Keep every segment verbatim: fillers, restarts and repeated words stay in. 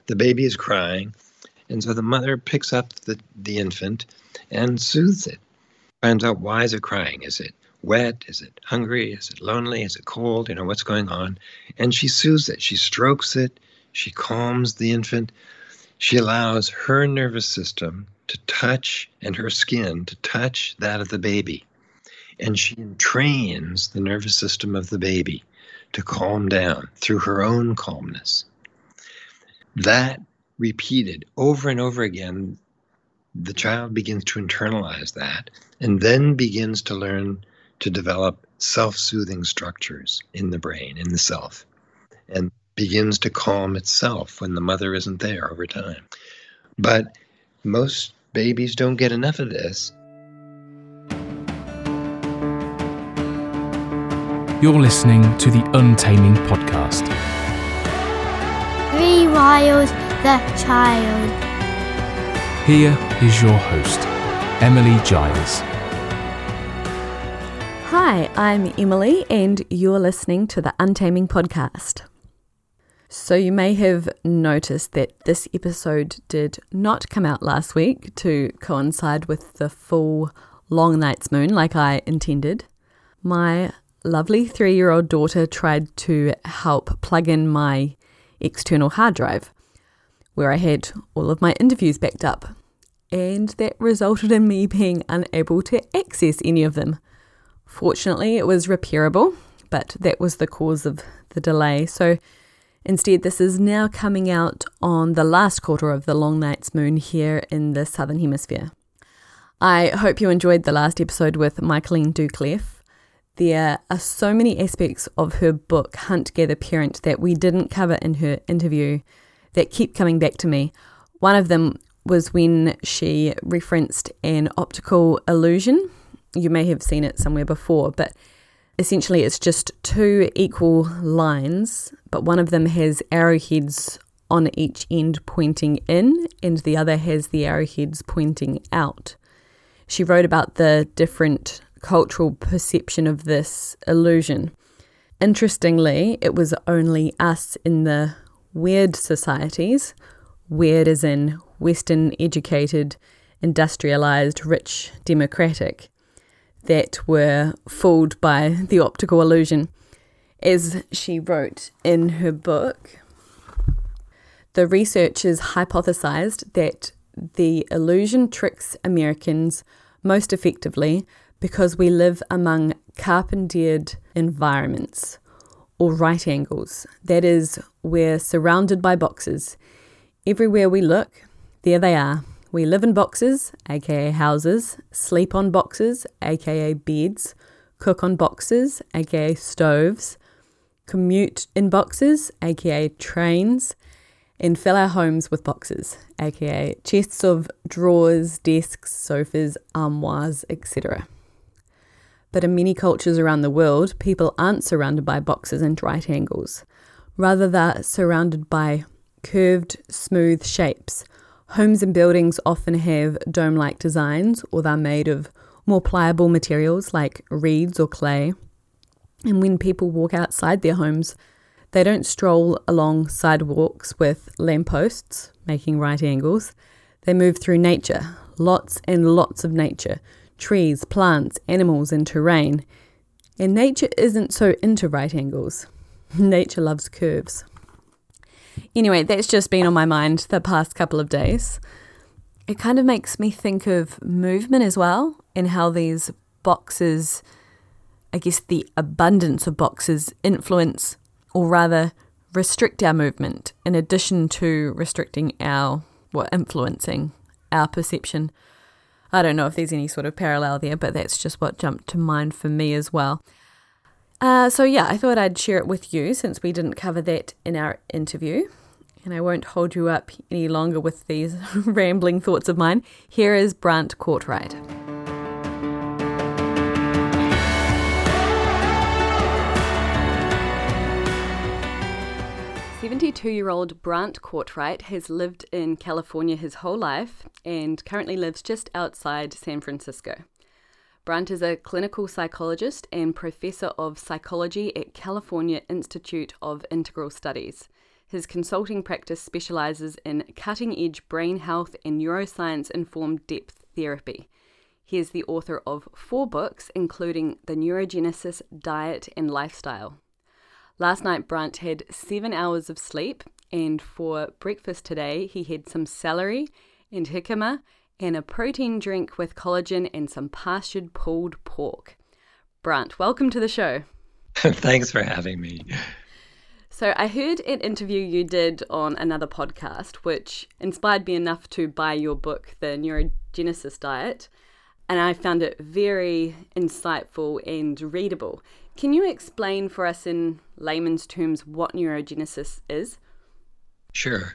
the baby is crying. And so the mother picks up the, the infant and soothes it. Finds out, why is it crying? Is it wet? Is it hungry? Is it lonely? Is it cold? You know, what's going on? And she soothes it. She strokes it. She calms the infant. She allows her nervous system to touch, and her skin to touch that of the baby. And she trains the nervous system of the baby to calm down through her own calmness. That repeated over and over again, the child begins to internalize that and then begins to learn to develop self-soothing structures in the brain, in the self, and begins to calm itself when the mother isn't there over time. But most babies don't get enough of this. You're listening to the Untaming Podcast. Rewild the child. Here is your host, Emily Giles. Hi, I'm Emily, and you're listening to the Untaming Podcast. So you may have noticed that this episode did not come out last week to coincide with the full long night's moon like I intended. My lovely three-year-old daughter tried to help plug in my external hard drive, where I had all of my interviews backed up, and that resulted in me being unable to access any of them. Fortunately, it was repairable, but that was the cause of the delay. So instead, this is now coming out on the last quarter of the long night's moon here in the Southern Hemisphere. I hope you enjoyed the last episode with Michaeline Doucleff. There are so many aspects of her book, Hunt Gather Parent, that we didn't cover in her interview that keep coming back to me. One of them was when she referenced an optical illusion. You may have seen it somewhere before, but essentially it's just two equal lines, but one of them has arrowheads on each end pointing in, and the other has the arrowheads pointing out. She wrote about the different cultural perception of this illusion. Interestingly, it was only us in the weird societies, weird as in Western educated, industrialized, rich, democratic, that were fooled by the optical illusion. As she wrote in her book, the researchers hypothesized that the illusion tricks Americans most effectively because we live among carpentered environments, or right angles. That is, we're surrounded by boxes. Everywhere we look, there they are. We live in boxes, aka houses, sleep on boxes, aka beds, cook on boxes, aka stoves, commute in boxes, aka trains, and fill our homes with boxes, aka chests of drawers, desks, sofas, armoires, et cetera. But in many cultures around the world, people aren't surrounded by boxes and right angles. Rather, they're surrounded by curved, smooth shapes. Homes and buildings often have dome-like designs, or they're made of more pliable materials like reeds or clay. And when people walk outside their homes, they don't stroll along sidewalks with lampposts, making right angles. They move through nature, lots and lots of nature, trees, plants, animals, and terrain. And nature isn't so into right angles. Nature loves curves. Anyway, that's just been on my mind the past couple of days. It kind of makes me think of movement as well, and how these boxes, I guess the abundance of boxes, influence, or rather restrict our movement, in addition to restricting our, well, influencing our perception. I don't know if there's any sort of parallel there, but that's just what jumped to mind for me as well. Uh, so yeah, I thought I'd share it with you since we didn't cover that in our interview. And I won't hold you up any longer with these rambling thoughts of mine. Here is Brant Courtright. seventy-two-year-old Brant Courtright has lived in California his whole life and currently lives just outside San Francisco. Brant is a clinical psychologist and professor of psychology at California Institute of Integral Studies. His consulting practice specializes in cutting-edge brain health and neuroscience-informed depth therapy. He is the author of four books, including The Neurogenesis Diet and Lifestyle. Last night, Brant had seven hours of sleep, and for breakfast today, he had some celery and jicama and a protein drink with collagen and some pastured pulled pork. Brant, welcome to the show. Thanks for having me. So I heard an interview you did on another podcast, which inspired me enough to buy your book, The Neurogenesis Diet, and I found it very insightful and readable. Can you explain for us in layman's terms what neurogenesis is? Sure.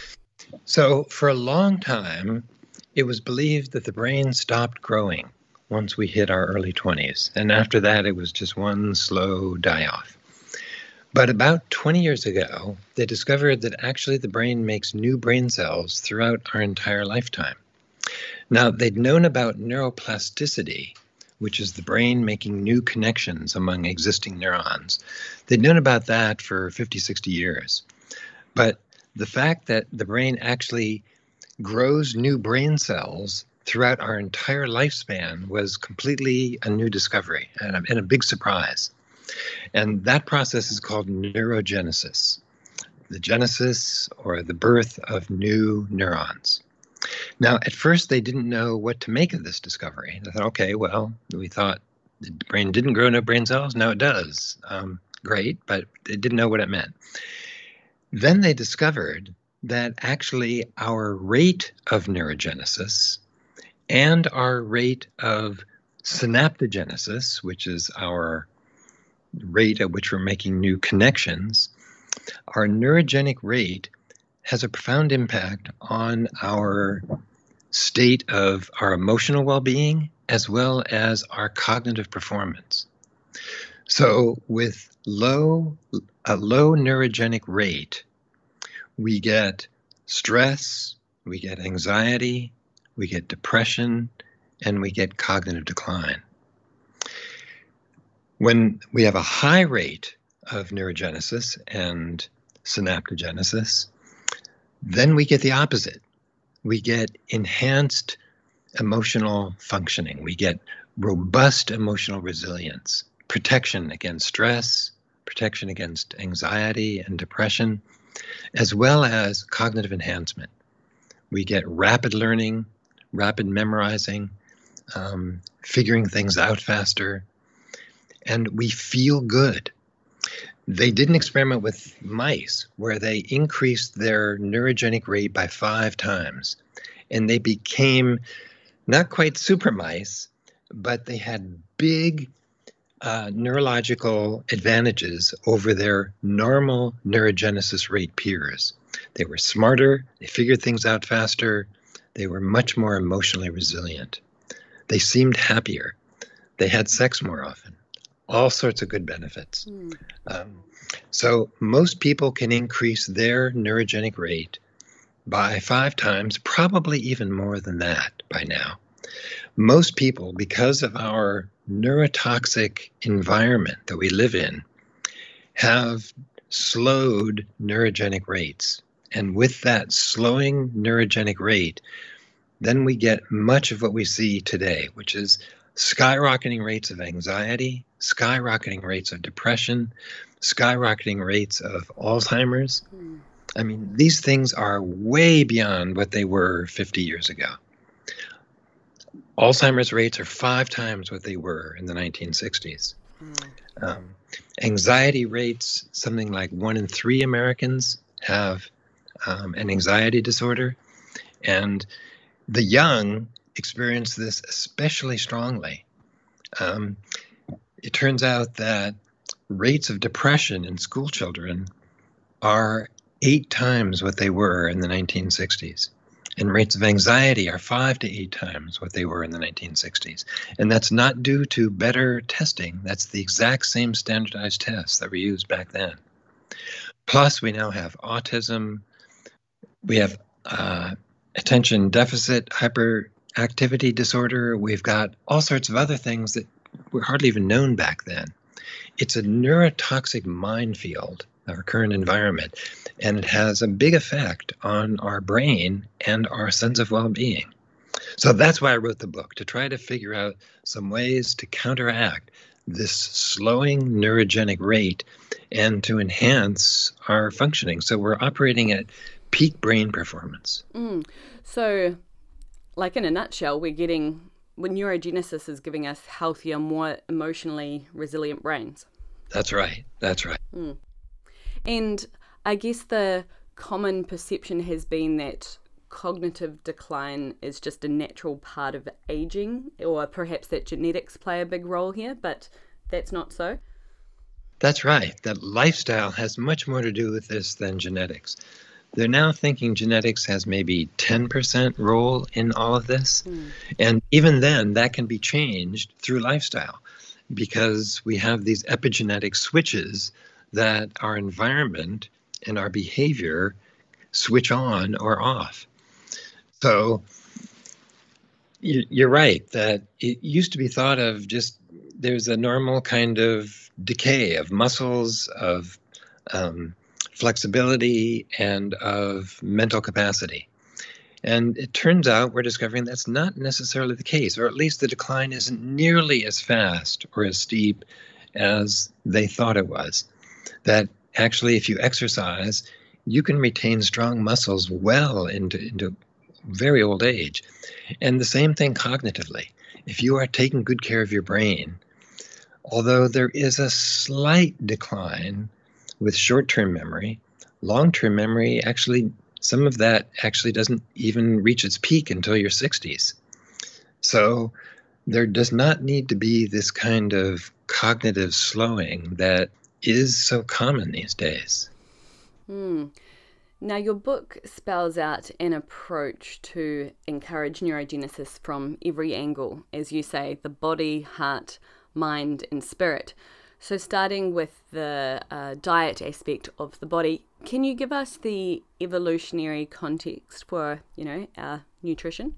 So for a long time, it was believed that the brain stopped growing once we hit our early twenties, and after that it was just one slow die-off. But about twenty years ago, they discovered that actually the brain makes new brain cells throughout our entire lifetime. Now, they'd known about neuroplasticity, which is the brain making new connections among existing neurons. They'd known about that for fifty, sixty years. But the fact that the brain actually grows new brain cells throughout our entire lifespan was completely a new discovery and a, and a big surprise. And that process is called neurogenesis, the genesis or the birth of new neurons. Now, at first, they didn't know what to make of this discovery. They thought, okay, well, we thought the brain didn't grow new brain cells. Now it does. Um, great, but they didn't know what it meant. Then they discovered that actually our rate of neurogenesis and our rate of synaptogenesis, which is our rate at which we're making new connections, our neurogenic rate has a profound impact on our state of our emotional well-being as well as our cognitive performance. So with low, a low neurogenic rate, we get stress, we get anxiety, we get depression, and we get cognitive decline. When we have a high rate of neurogenesis and synaptogenesis, then we get the opposite. We get enhanced emotional functioning. We get robust emotional resilience, protection against stress, protection against anxiety and depression, as well as cognitive enhancement. We get rapid learning, rapid memorizing, um, figuring things out faster, and we feel good. They did an experiment with mice where they increased their neurogenic rate by five times, and they became not quite super mice, but they had big uh, neurological advantages over their normal neurogenesis rate peers. They were smarter, they figured things out faster, they were much more emotionally resilient. They seemed happier, they had sex more often. All sorts of good benefits. Mm. Um, so most people can increase their neurogenic rate by five times, probably even more than that by now. Most people, because of our neurotoxic environment that we live in, have slowed neurogenic rates. And with that slowing neurogenic rate, then we get much of what we see today, which is skyrocketing rates of anxiety, skyrocketing rates of depression, skyrocketing rates of Alzheimer's. Mm. I mean, these things are way beyond what they were fifty years ago. Alzheimer's rates are five times what they were in the nineteen sixties. Mm. Um, anxiety rates, something like one in three Americans have um, an anxiety disorder. And the young experience this especially strongly. Um, it turns out that rates of depression in school children are eight times what they were in the nineteen sixties. And rates of anxiety are five to eight times what they were in the nineteen sixties. And that's not due to better testing. That's the exact same standardized tests that were used back then. Plus, we now have autism. We have uh, attention deficit hyperactivity disorder. We've got all sorts of other things that were hardly even known back then. It's a neurotoxic minefield our current environment. And it has a big effect on our brain and our sense of well-being. So that's why I wrote the book, to try to figure out some ways to counteract this slowing neurogenic rate and to enhance our functioning. So we're operating at peak brain performance. Mm. So, like in a nutshell, we're getting, well, neurogenesis is giving us healthier, more emotionally resilient brains. That's right. That's right. Mm. And I guess the common perception has been that cognitive decline is just a natural part of aging, or perhaps that genetics play a big role here, but that's not so. That's right. That lifestyle has much more to do with this than genetics. They're now thinking genetics has maybe ten percent role in all of this. Mm. And even then, that can be changed through lifestyle, because we have these epigenetic switches that our environment and our behavior switch on or off. So you're right that it used to be thought of just there's a normal kind of decay of muscles, of um, flexibility, and of mental capacity. And it turns out we're discovering that's not necessarily the case, or at least the decline isn't nearly as fast or as steep as they thought it was. That actually, if you exercise, you can retain strong muscles well into, into very old age. And the same thing cognitively. If you are taking good care of your brain, although there is a slight decline with short-term memory, long-term memory actually, some of that actually doesn't even reach its peak until your sixties. So there does not need to be this kind of cognitive slowing that is so common these days. Hmm. Now, your book spells out an approach to encourage neurogenesis from every angle, as you say, the body, heart, mind, and spirit. So starting with the uh, diet aspect of the body, can you give us the evolutionary context for, you know, our nutrition?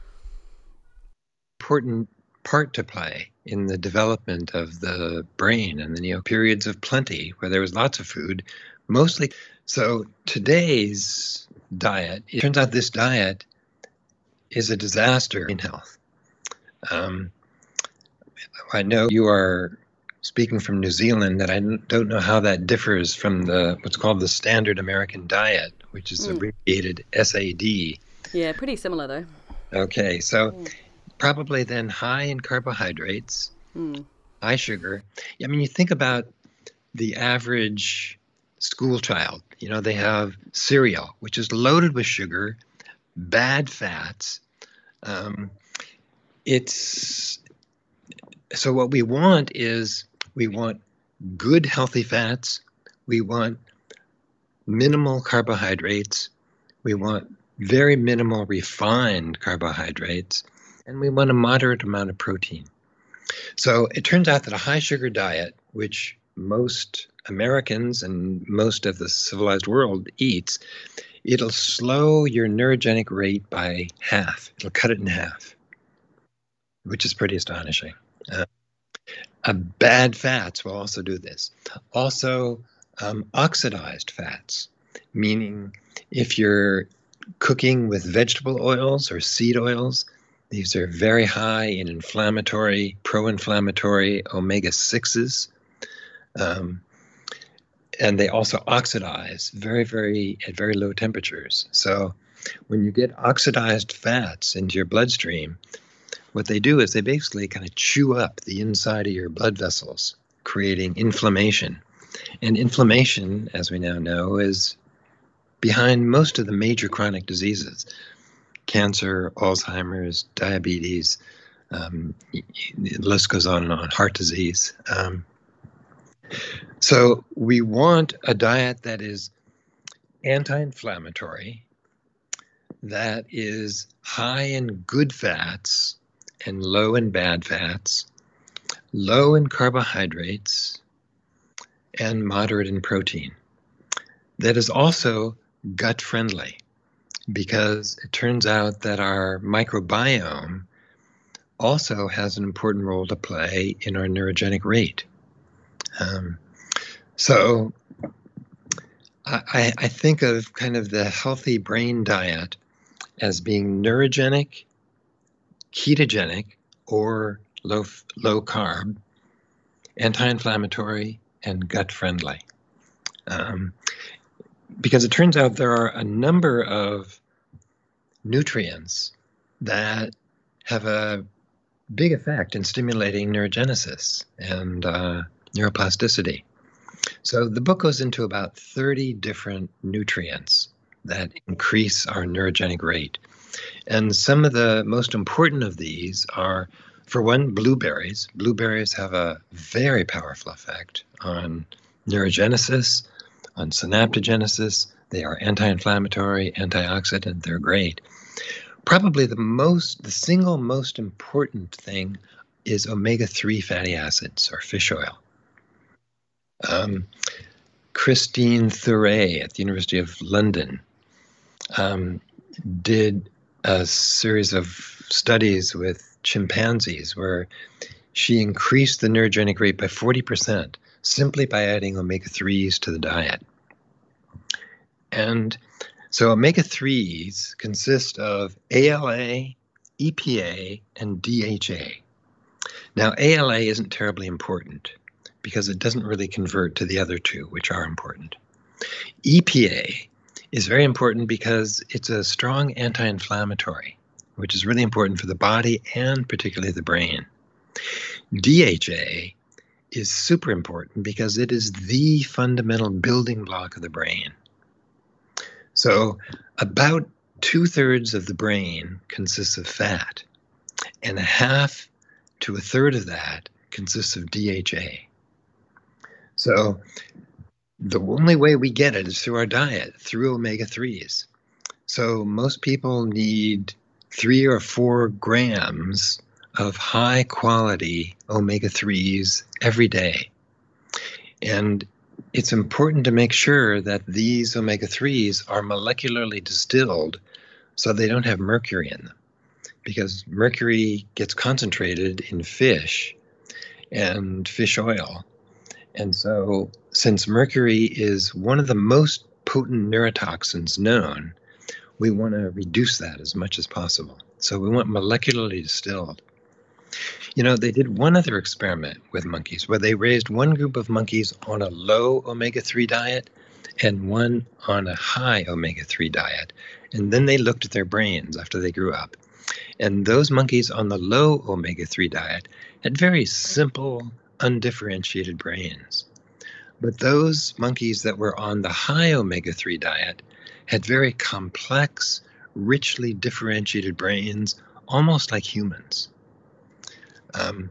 Important part to play in the development of the brain and the you know, periods of plenty where there was lots of food, mostly. So today's diet, it turns out this diet is a disaster in health. Um, I know you are speaking from New Zealand, that I don't know how that differs from the what's called the standard American diet, which is mm. abbreviated S A D. Yeah, pretty similar though. Okay, so mm. probably then high in carbohydrates, mm. high sugar. I mean, you think about the average school child. You know, they have cereal, which is loaded with sugar, bad fats. Um, it's so what we want is we want good, healthy fats. We want minimal carbohydrates. We want very minimal refined carbohydrates. And we want a moderate amount of protein. So it turns out that a high sugar diet, which most Americans and most of the civilized world eats, it'll slow your neurogenic rate by half. It'll cut it in half, which is pretty astonishing. Uh, uh, bad fats will also do this. Also, um, oxidized fats, meaning if you're cooking with vegetable oils or seed oils, these are very high in inflammatory, pro-inflammatory omega sixes. Um, and they also oxidize very, very at very low temperatures. So when you get oxidized fats into your bloodstream, what they do is they basically kind of chew up the inside of your blood vessels, creating inflammation. And inflammation, as we now know, is behind most of the major chronic diseases: cancer, Alzheimer's, diabetes, um, the list goes on and on, heart disease. Um, so we want a diet that is anti-inflammatory, that is high in good fats and low in bad fats, low in carbohydrates, and moderate in protein. That is also gut-friendly, because it turns out that our microbiome also has an important role to play in our neurogenic rate. Um, so I, I think of kind of the healthy brain diet as being neurogenic, ketogenic, or low low carb, anti-inflammatory, and gut friendly. Um, because it turns out there are a number of nutrients that have a big effect in stimulating neurogenesis and uh, neuroplasticity. So the book goes into about thirty different nutrients that increase our neurogenic rate. And some of the most important of these are, for one, blueberries. Blueberries have a very powerful effect on neurogenesis, on synaptogenesis. They are anti-inflammatory, antioxidant. They're great. Probably the most, the single most important thing is omega three fatty acids, or fish oil. Um, Christine Thuray at the University of London um, did a series of studies with chimpanzees where she increased the neurogenic rate by forty percent simply by adding omega threes to the diet. And so omega threes consist of A L A, E P A, and D H A. Now, A L A isn't terribly important because it doesn't really convert to the other two, which are important. E P A is very important because it's a strong anti-inflammatory, which is really important for the body and particularly the brain. D H A is super important because it is the fundamental building block of the brain. So about two-thirds of the brain consists of fat, and a half to a third of that consists of D H A. So the only way we get it is through our diet, through omega threes. So most people need three or four grams of high quality omega threes every day. And it's important to make sure that these omega threes are molecularly distilled so they don't have mercury in them, because mercury gets concentrated in fish and fish oil. And so since mercury is one of the most potent neurotoxins known, we want to reduce that as much as possible. So we want molecularly distilled. You know, they did one other experiment with monkeys where they raised one group of monkeys on a low omega three diet and one on a high omega three diet. And then they looked at their brains after they grew up. And those monkeys on the low omega three diet had very simple, undifferentiated brains. But those monkeys that were on the high omega three diet had very complex, richly differentiated brains, almost like humans. Um,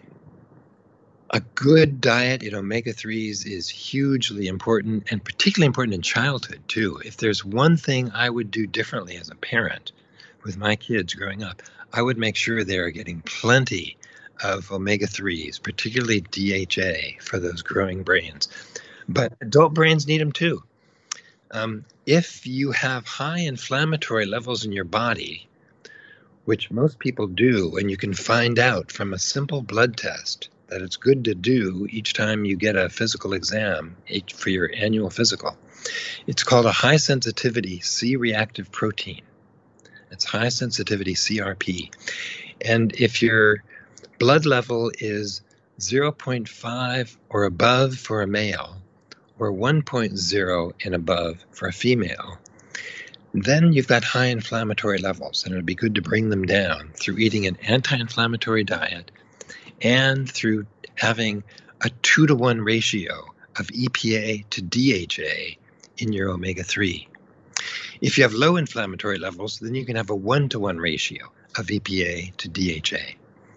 a good diet in omega threes is hugely important, and particularly important in childhood, too. If there's one thing I would do differently as a parent with my kids growing up, I would make sure they're getting plenty of omega threes, particularly D H A, for those growing brains. But adult brains need them, too. Um, if you have high inflammatory levels in your body, which most people do, and you can find out from a simple blood test that it's good to do each time you get a physical exam for your annual physical. It's called a high sensitivity C-reactive protein. It's high sensitivity C R P. And if your blood level is zero point five or above for a male, or one point zero and above for a female, then you've got high inflammatory levels, and it would be good to bring them down through eating an anti-inflammatory diet and through having a two to one ratio of E P A to D H A in your omega three. If you have low inflammatory levels, then you can have a one to one ratio of E P A to D H A.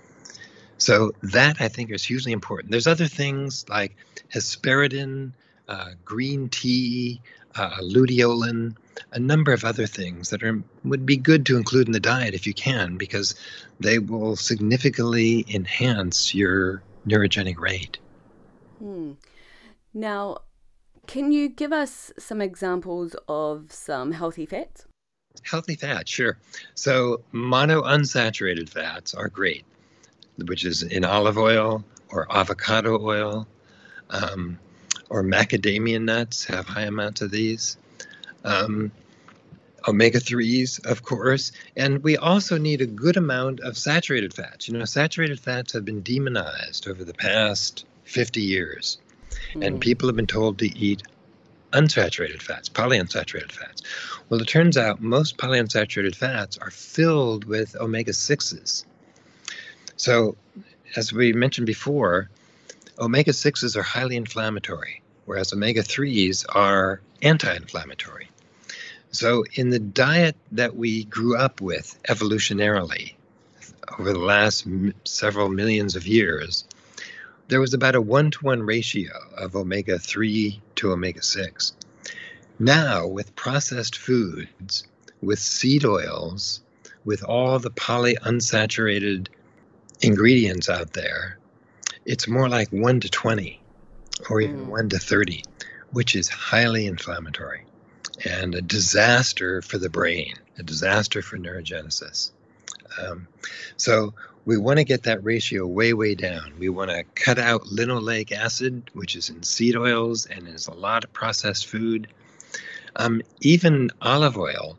So that, I think, is hugely important. There's other things like hesperidin, uh, green tea, uh, luteolin, a number of other things that are would be good to include in the diet if you can, because they will significantly enhance your neurogenic rate. Hmm. Now, can you give us some examples of some healthy fats? Healthy fats, sure. So monounsaturated fats are great, which is in olive oil or avocado oil. Um, or macadamia nuts have high amounts of these. Um, omega threes, of course. And we also need a good amount of saturated fats. You know, saturated fats have been demonized over the past fifty years. Mm. And people have been told to eat unsaturated fats, polyunsaturated fats. Well, it turns out most polyunsaturated fats are filled with omega sixes. So, as we mentioned before, omega sixes are highly inflammatory, whereas omega threes are anti-inflammatory. So in the diet that we grew up with evolutionarily over the last m- several millions of years, there was about a one-to-one ratio of omega three to omega six. Now, with processed foods, with seed oils, with all the polyunsaturated ingredients out there, it's more like one to twenty or even mm. one to thirty, which is highly inflammatory and a disaster for the brain, a disaster for neurogenesis. Um, so we want to get that ratio way, way down. We want to cut out linoleic acid, which is in seed oils and is a lot of processed food. Um, even olive oil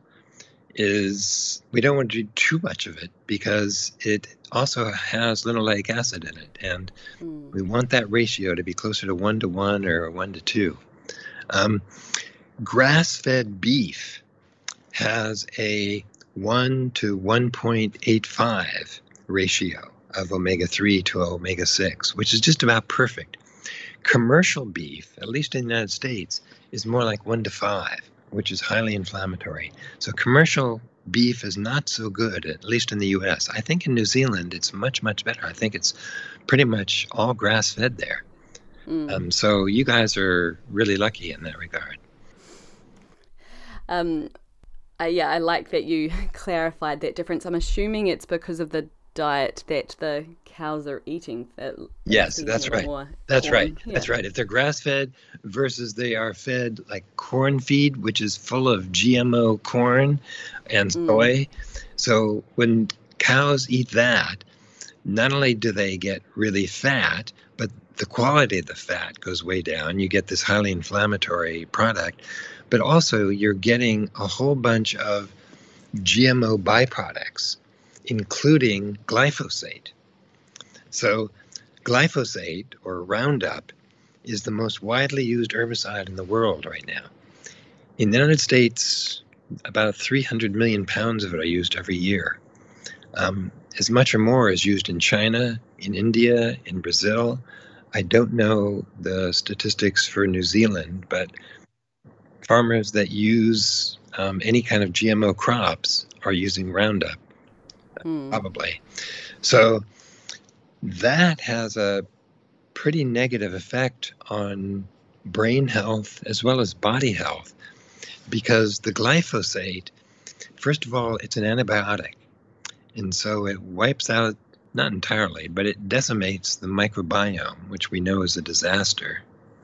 is, we don't want to do too much of it because it also has linoleic acid in it. And mm. we want that ratio to be closer to one to one or one to two. Um, grass-fed beef has a one to one point eight five ratio of omega three to omega six, which is just about perfect. Commercial beef, at least in the United States, is more like one to five, which is highly inflammatory. So commercial beef is not so good, at least in the U S. I think in New Zealand, it's much, much better. I think it's pretty much all grass-fed there. Mm. Um, so you guys are really lucky in that regard. Um, uh, yeah, I like that you clarified that difference. I'm assuming it's because of the diet that the cows are eating. That yes, that's right. That's corn. right. Yeah. That's right. If they're grass-fed versus they are fed like corn feed, which is full of G M O corn and soy. Mm. So when cows eat that, not only do they get really fat, but the quality of the fat goes way down. You get this highly inflammatory product, but also you're getting a whole bunch of G M O byproducts, including glyphosate. So glyphosate, or Roundup, is the most widely used herbicide in the world right now. In the United States, about three hundred million pounds of it are used every year. Um, as much or more is used in China, in India, in Brazil. I don't know the statistics for New Zealand, but farmers that use um, any kind of G M O crops are using Roundup, mm. probably. So that has a pretty negative effect on brain health as well as body health, because the glyphosate, first of all, it's an antibiotic. And so it wipes out, not entirely, but it decimates the microbiome, which we know is a disaster.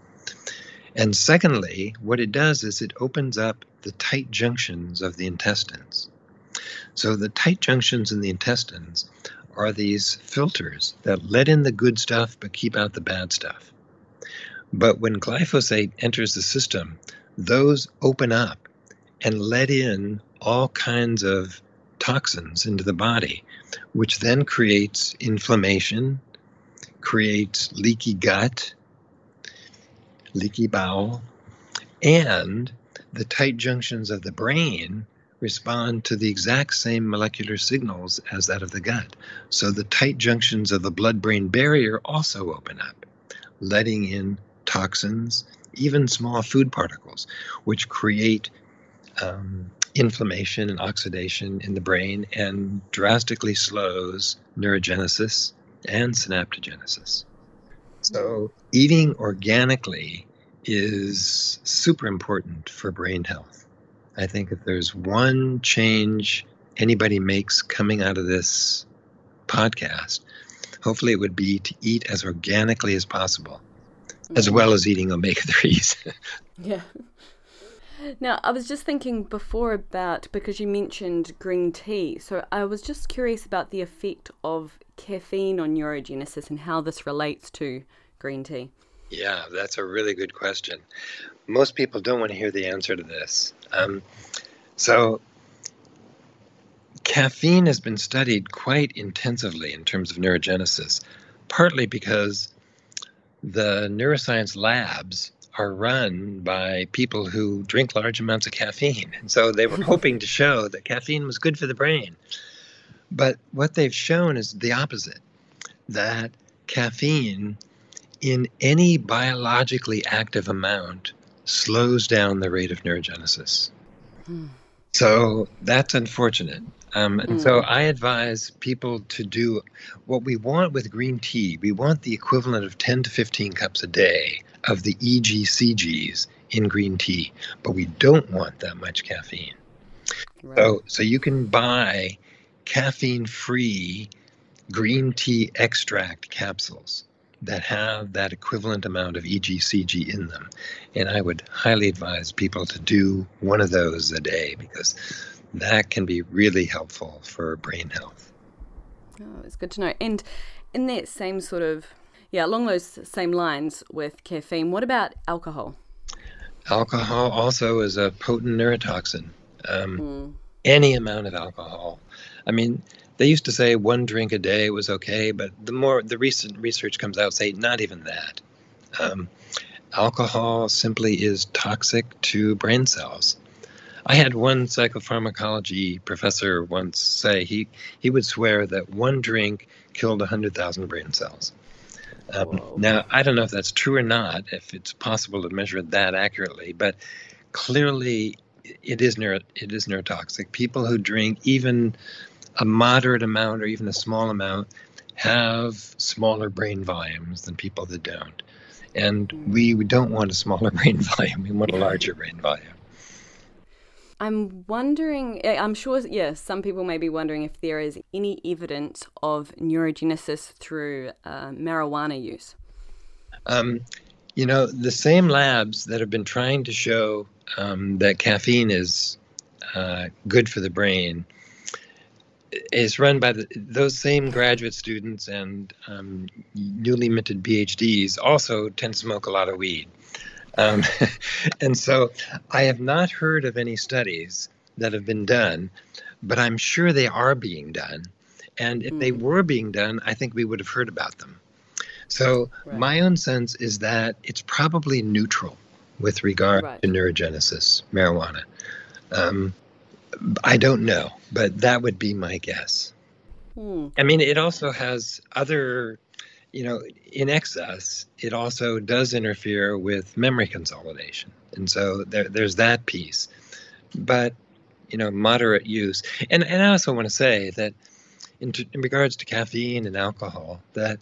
And secondly, what it does is it opens up the tight junctions of the intestines. So the tight junctions in the intestines are these filters that let in the good stuff but keep out the bad stuff. But when glyphosate enters the system, those open up and let in all kinds of toxins into the body, which then creates inflammation, creates leaky gut, leaky bowel, and the tight junctions of the brain respond to the exact same molecular signals as that of the gut. So the tight junctions of the blood-brain barrier also open up, letting in toxins, even small food particles, which create um, inflammation and oxidation in the brain and drastically slows neurogenesis and synaptogenesis. So eating organically is super important for brain health. I think if there's one change anybody makes coming out of this podcast, hopefully it would be to eat as organically as possible, mm-hmm. as well as eating omega threes. Yeah. Now, I was just thinking before about, because you mentioned green tea, so I was just curious about the effect of caffeine on neurogenesis and how this relates to green tea. Yeah, that's a really good question. Most people don't want to hear the answer to this. Um, so caffeine has been studied quite intensively in terms of neurogenesis, partly because the neuroscience labs are run by people who drink large amounts of caffeine. And so they were hoping to show that caffeine was good for the brain. But what they've shown is the opposite, that caffeine in any biologically active amount slows down the rate of neurogenesis. Hmm. So that's unfortunate. Um, and mm. so I advise people to do what we want with green tea. We want the equivalent of ten to fifteen cups a day of the E G C Gs in green tea, but we don't want that much caffeine. Right. So, so you can buy caffeine-free green tea extract capsules that have that equivalent amount of E G C G in them. And I would highly advise people to do one of those a day, because that can be really helpful for brain health. Oh, it's good to know. And in that same sort of, yeah, along those same lines with caffeine, what about alcohol? Alcohol also is a potent neurotoxin. Um, mm. Any amount of alcohol. I mean, they used to say one drink a day was okay, but the more the recent research comes out, say not even that. Um, alcohol simply is toxic to brain cells. I had one psychopharmacology professor once say he, he would swear that one drink killed one hundred thousand brain cells. Um, now, I don't know if that's true or not, if it's possible to measure it that accurately, but clearly it is neuro, it is neurotoxic. People who drink even a moderate amount or even a small amount have smaller brain volumes than people that don't. And we don't want a smaller brain volume. We want a larger brain volume. I'm wondering, I'm sure, yeah, some people may be wondering if there is any evidence of neurogenesis through uh, marijuana use. Um, you know, the same labs that have been trying to show um, that caffeine is uh, good for the brain is run by the, those same graduate students and um, newly minted P H Ds also tend to smoke a lot of weed. Um, and so I have not heard of any studies that have been done, but I'm sure they are being done. And if mm. they were being done, I think we would have heard about them. So right. my own sense is that it's probably neutral with regard right. to neurogenesis, marijuana. Um, I don't know, but that would be my guess. Mm. I mean, it also has other... You know, in excess, it also does interfere with memory consolidation. And so there, there's that piece. But, you know, moderate use. And, and I also want to say that in, t- in regards to caffeine and alcohol, that,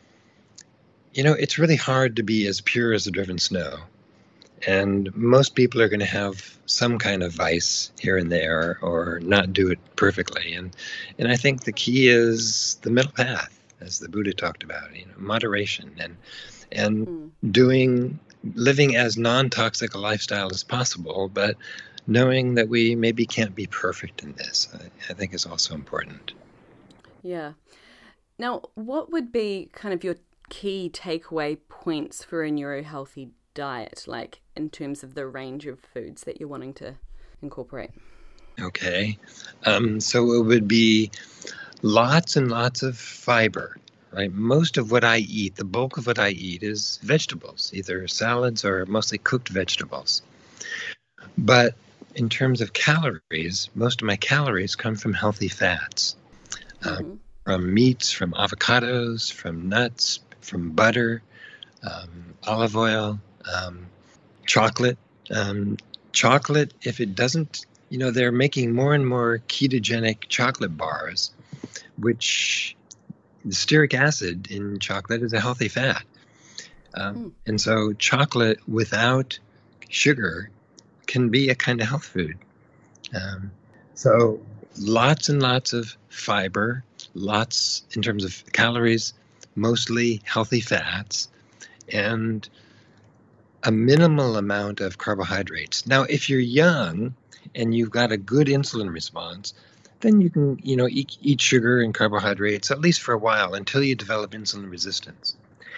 you know, it's really hard to be as pure as the driven snow. And most people are going to have some kind of vice here and there or not do it perfectly. And, and I think the key is the middle path, as the Buddha talked about, you know, moderation and and mm. doing, living as non-toxic a lifestyle as possible, but knowing that we maybe can't be perfect in this, I, I think is also important. Yeah. Now, what would be kind of your key takeaway points for a neurohealthy diet, like in terms of the range of foods that you're wanting to incorporate? Okay. Um, so it would be lots and lots of fiber, right? Most of what I eat, the bulk of what I eat is vegetables, either salads or mostly cooked vegetables. But in terms of calories, most of my calories come from healthy fats, mm-hmm. um, from meats, from avocados, from nuts, from butter, um, olive oil, um, chocolate. Um, chocolate, if it doesn't, you know, they're making more and more ketogenic chocolate bars, which the stearic acid in chocolate is a healthy fat. Um, mm. And so chocolate without sugar can be a kind of health food. Um, so lots and lots of fiber, lots in terms of calories, mostly healthy fats, and a minimal amount of carbohydrates. Now, if you're young and you've got a good insulin response, then you can, you know, eat, eat sugar and carbohydrates, at least for a while, until you develop insulin resistance.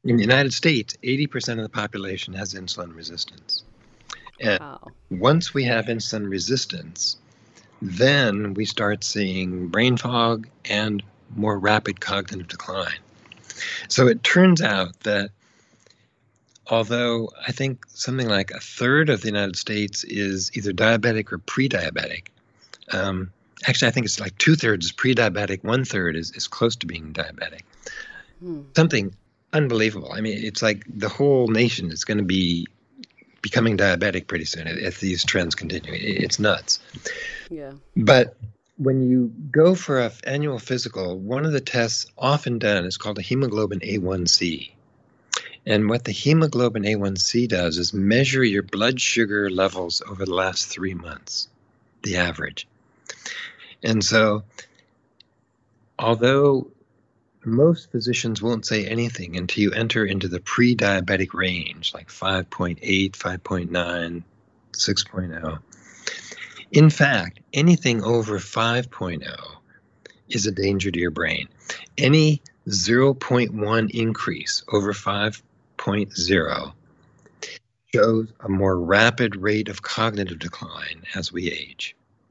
In the United States, eighty percent of the population has insulin resistance. And Wow. once we have insulin resistance, then we start seeing brain fog and more rapid cognitive decline. So it turns out that although I think something like a third of the United States is either diabetic or pre-diabetic, um, actually I think it's like two-thirds is pre-diabetic, one-third is, is close to being diabetic. Hmm. Something unbelievable. I mean, it's like the whole nation is going to be becoming diabetic pretty soon if, if these trends continue. It, it's nuts. Yeah. But when you go for an annual physical, one of the tests often done is called a hemoglobin A one C. And what the hemoglobin A one C does is measure your blood sugar levels over the last three months, the average. And so, although most physicians won't say anything until you enter into the pre-diabetic range, like five point eight, five point nine, six point oh. In fact, anything over five point oh is a danger to your brain. Any zero point one increase over five point oh shows a more rapid rate of cognitive decline as we age.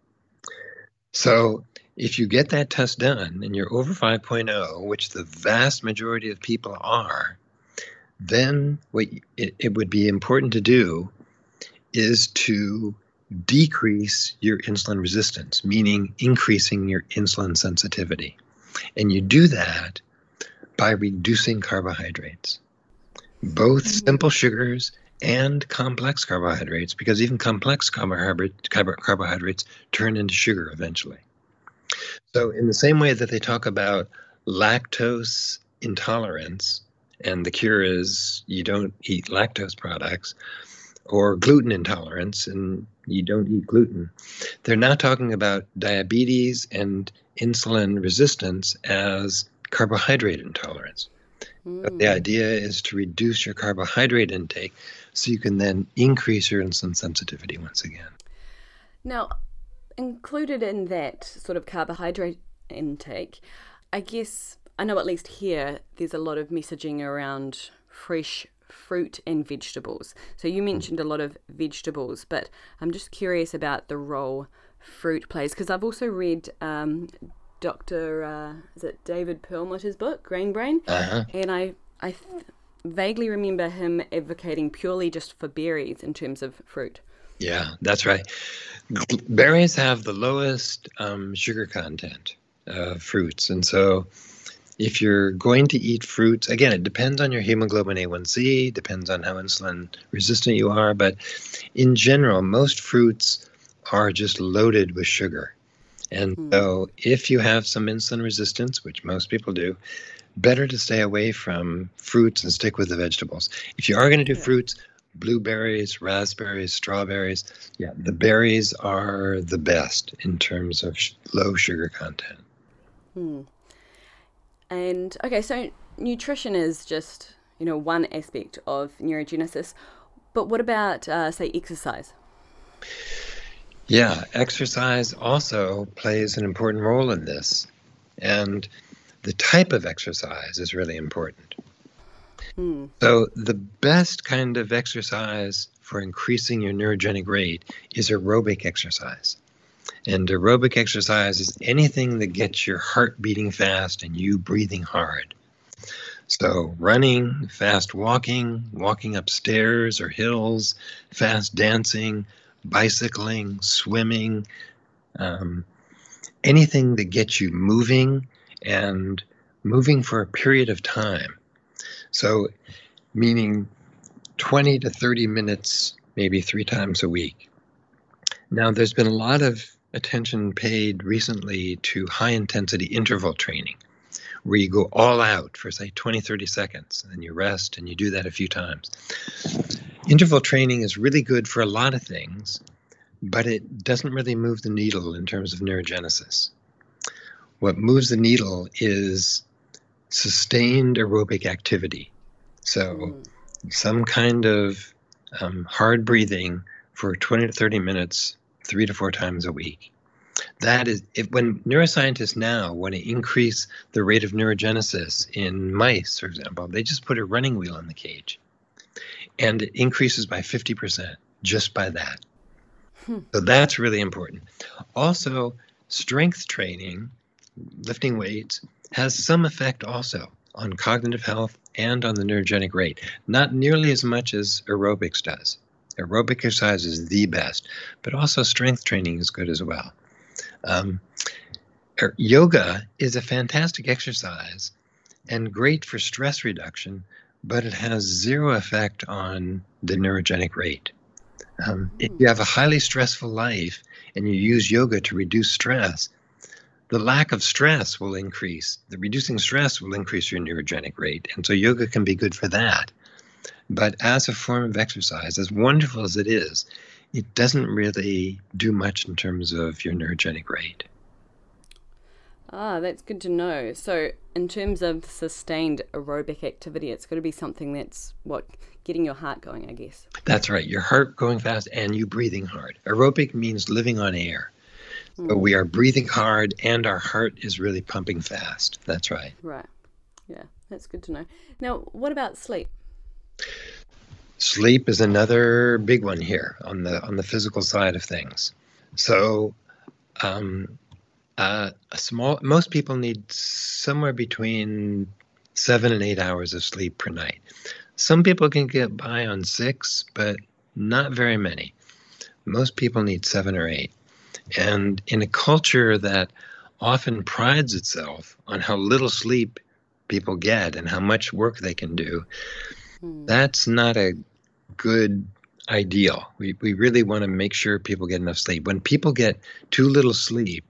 So if you get that test done and you're over five point oh, which the vast majority of people are, then what it, it would be important to do is to decrease your insulin resistance, meaning increasing your insulin sensitivity. And you do that by reducing carbohydrates, both simple sugars and complex carbohydrates, because even complex carbohydrate, carb- carbohydrates turn into sugar eventually. So in the same way that they talk about lactose intolerance, and the cure is you don't eat lactose products, or gluten intolerance, and you don't eat gluten, they're now talking about diabetes and insulin resistance as carbohydrate intolerance. Mm. But the idea is to reduce your carbohydrate intake so you can then increase your insulin sensitivity once again. Now, included in that sort of carbohydrate intake, I guess, I know at least here, there's a lot of messaging around fresh fruit and vegetables. So you mentioned a lot of vegetables, but I'm just curious about the role fruit plays, because I've also read um, Doctor Uh, is it David Perlmutter's book, Grain Brain? Uh-huh. And I, I th- vaguely remember him advocating purely just for berries in terms of fruit. Yeah, that's right. Berries have the lowest um, sugar content of fruits. And so if you're going to eat fruits, again, it depends on your hemoglobin A one C, depends on how insulin resistant you are. But in general, most fruits are just loaded with sugar. And mm. so if you have some insulin resistance, which most people do, better to stay away from fruits and stick with the vegetables. If you are going to do yeah. fruits, blueberries, raspberries, strawberries, yeah, the berries are the best in terms of sh- low sugar content. Hmm. And, okay, so nutrition is just, you know, one aspect of neurogenesis. But what about, uh, say, exercise? Yeah, exercise also plays an important role in this. And the type of exercise is really important. Hmm. So the best kind of exercise for increasing your neurogenic rate is aerobic exercise. And aerobic exercise is anything that gets your heart beating fast and you breathing hard. So running, fast walking, walking upstairs or hills, fast dancing, bicycling, swimming, um, anything that gets you moving and moving for a period of time. So meaning twenty to thirty minutes, maybe three times a week. Now, there's been a lot of attention paid recently to high-intensity interval training, where you go all out for, say, twenty, thirty seconds, and then you rest, and you do that a few times. Interval training is really good for a lot of things, but it doesn't really move the needle in terms of neurogenesis. What moves the needle is sustained aerobic activity. So mm. some kind of um, hard breathing for twenty to thirty minutes, three to four times a week. That is, if, when neuroscientists now want to increase the rate of neurogenesis in mice, for example, they just put a running wheel in the cage, and it increases by fifty percent just by that. Hmm. So that's really important. Also, strength training, lifting weights, has some effect also on cognitive health and on the neurogenic rate. Not nearly as much as aerobics does. Aerobic exercise is the best, but also strength training is good as well. Um, yoga is a fantastic exercise and great for stress reduction, but it has zero effect on the neurogenic rate. Um, if you have a highly stressful life and you use yoga to reduce stress, the lack of stress will increase. The reducing stress will increase your neurogenic rate. And so yoga can be good for that. But as a form of exercise, as wonderful as it is, it doesn't really do much in terms of your neurogenic rate. Ah, that's good to know. So in terms of sustained aerobic activity, it's got to be something that's, what, getting your heart going, I guess. That's right. Your heart going fast and you breathing hard. Aerobic means living on air. Mm. So we are breathing hard and our heart is really pumping fast. That's right. Right. Yeah, that's good to know. Now, what about sleep? Sleep is another big one here on the on the physical side of things. So, um, uh, a small most people need somewhere between seven and eight hours of sleep per night. Some people can get by on six, but not very many. Most people need seven or eight. And in a culture that often prides itself on how little sleep people get and how much work they can do, that's not a good ideal. We we really want to make sure people get enough sleep. When people get too little sleep,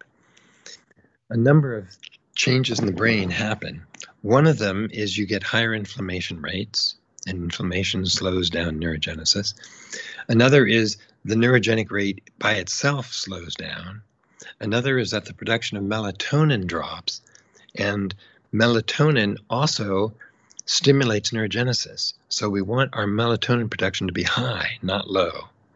a number of changes in the brain happen. One of them is you get higher inflammation rates, and inflammation slows down neurogenesis. Another is the neurogenic rate by itself slows down. Another is that the production of melatonin drops, and melatonin also stimulates neurogenesis. So we want our melatonin production to be high, not low.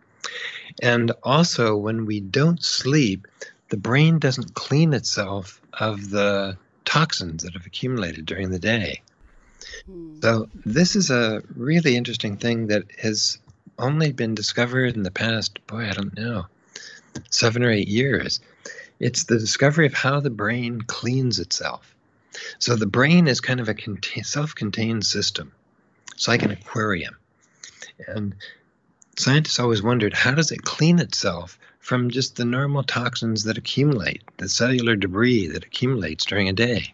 And also, when we don't sleep, the brain doesn't clean itself of the toxins that have accumulated during the day. Mm. So this is a really interesting thing that has only been discovered in the past, boy, I don't know, seven or eight years. It's the discovery of how the brain cleans itself. So the brain is kind of a cont- self-contained system. It's like an aquarium. And scientists always wondered, how does it clean itself from just the normal toxins that accumulate, the cellular debris that accumulates during a day?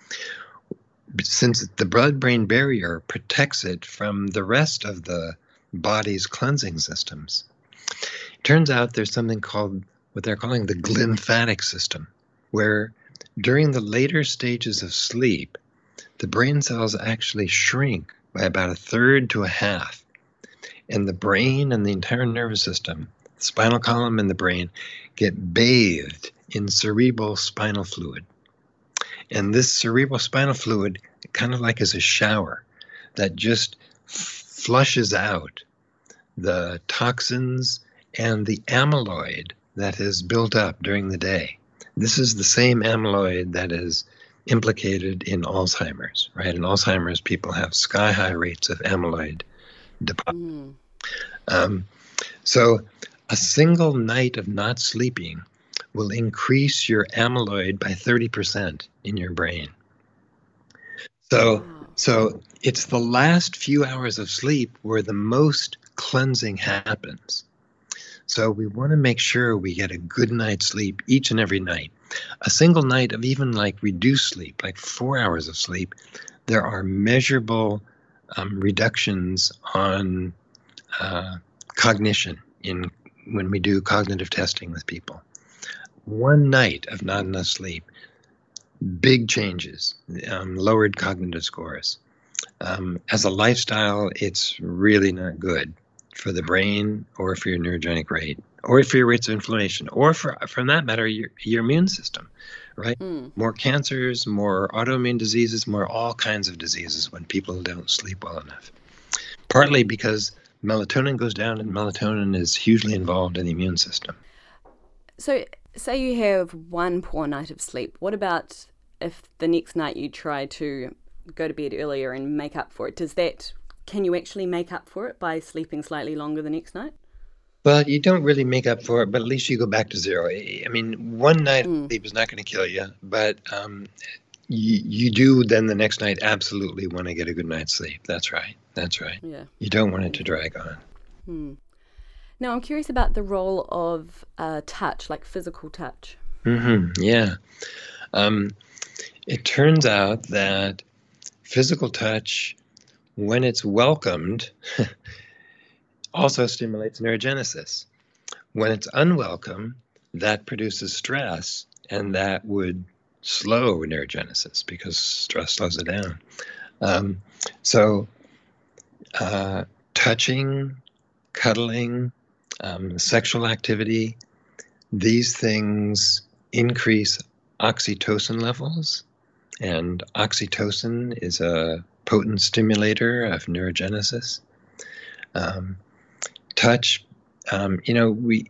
Since the blood-brain barrier protects it from the rest of the body's cleansing systems. It turns out there's something called what they're calling the glymphatic system, where during the later stages of sleep, the brain cells actually shrink by about a third to a half. And the brain and the entire nervous system, the spinal column and the brain, get bathed in cerebral spinal fluid. And this cerebral spinal fluid kind of like is a shower that just flushes out the toxins and the amyloid that is built up during the day. This is the same amyloid that is implicated in Alzheimer's, right? In Alzheimer's, people have sky-high rates of amyloid deposit. Mm. Um, so a single night of not sleeping will increase your amyloid by thirty percent in your brain. So, wow. so it's the last few hours of sleep where the most cleansing happens. So we want to make sure we get a good night's sleep each and every night. A single night of even like reduced sleep, like four hours of sleep, there are measurable um, reductions on uh, cognition in when we do cognitive testing with people. One night of not enough sleep, big changes, um, lowered cognitive scores. Um, as a lifestyle, it's really not good for the brain or for your neurogenic rate or for your rates of inflammation or for, from that matter, your, your immune system, right? Mm. More cancers, more autoimmune diseases, more all kinds of diseases when people don't sleep well enough. Partly because melatonin goes down and melatonin is hugely involved in the immune system. So say you have one poor night of sleep. What about if the next night you try to go to bed earlier and make up for it? Does that, can you actually make up for it by sleeping slightly longer the next night? Well, you don't really make up for it, but at least you go back to zero. I mean, one night of sleep is not going to kill you, but um, you, you do then the next night absolutely want to get a good night's sleep. That's right. That's right. Yeah. You don't want it to drag on. Hmm. Now, I'm curious about the role of uh, touch, like physical touch. Mm-hmm. Yeah. Um, it turns out that physical touch, when it's welcomed, also stimulates neurogenesis. When it's unwelcome, that produces stress, and that would slow neurogenesis because stress slows it down. Um, so uh, touching, cuddling, um, sexual activity, these things increase oxytocin levels, and oxytocin is a potent stimulator of neurogenesis. Um, touch, um, you know, we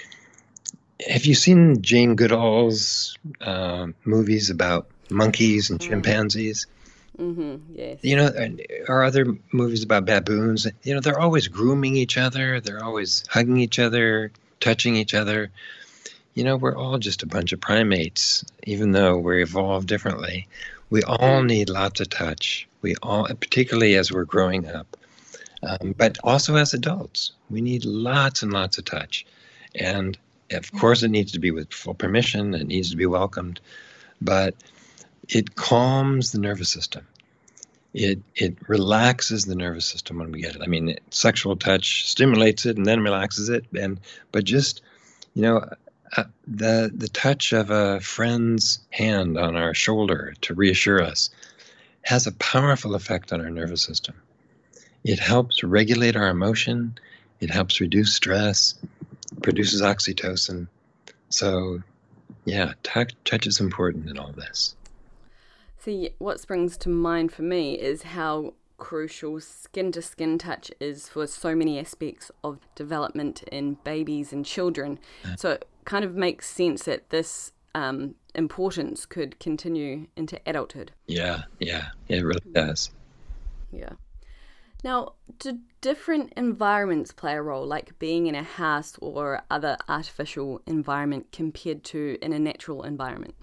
have you seen Jane Goodall's uh, movies about monkeys and chimpanzees? Mm-hmm, yes. You know, or other movies about baboons. You know, they're always grooming each other. They're always hugging each other, touching each other. You know, we're all just a bunch of primates, even though we're evolved differently. We all need lots of touch. We all, particularly as we're growing up, um, but also as adults, we need lots and lots of touch. And of course, it needs to be with full permission. It needs to be welcomed, but it calms the nervous system. It it relaxes the nervous system when we get it. I mean, it, sexual touch stimulates it and then relaxes it. And but just, you know, uh, the the touch of a friend's hand on our shoulder to reassure us has a powerful effect on our nervous system. It helps regulate our emotion. It helps reduce stress, produces oxytocin. So, yeah, touch, touch is important in all this. See, what springs to mind for me is how crucial skin-to-skin touch is for so many aspects of development in babies and children. So it kind of makes sense that this um, importance could continue into adulthood. Yeah, yeah, it really does. Yeah. Now, do different environments play a role, like being in a house or other artificial environment compared to in a natural environment?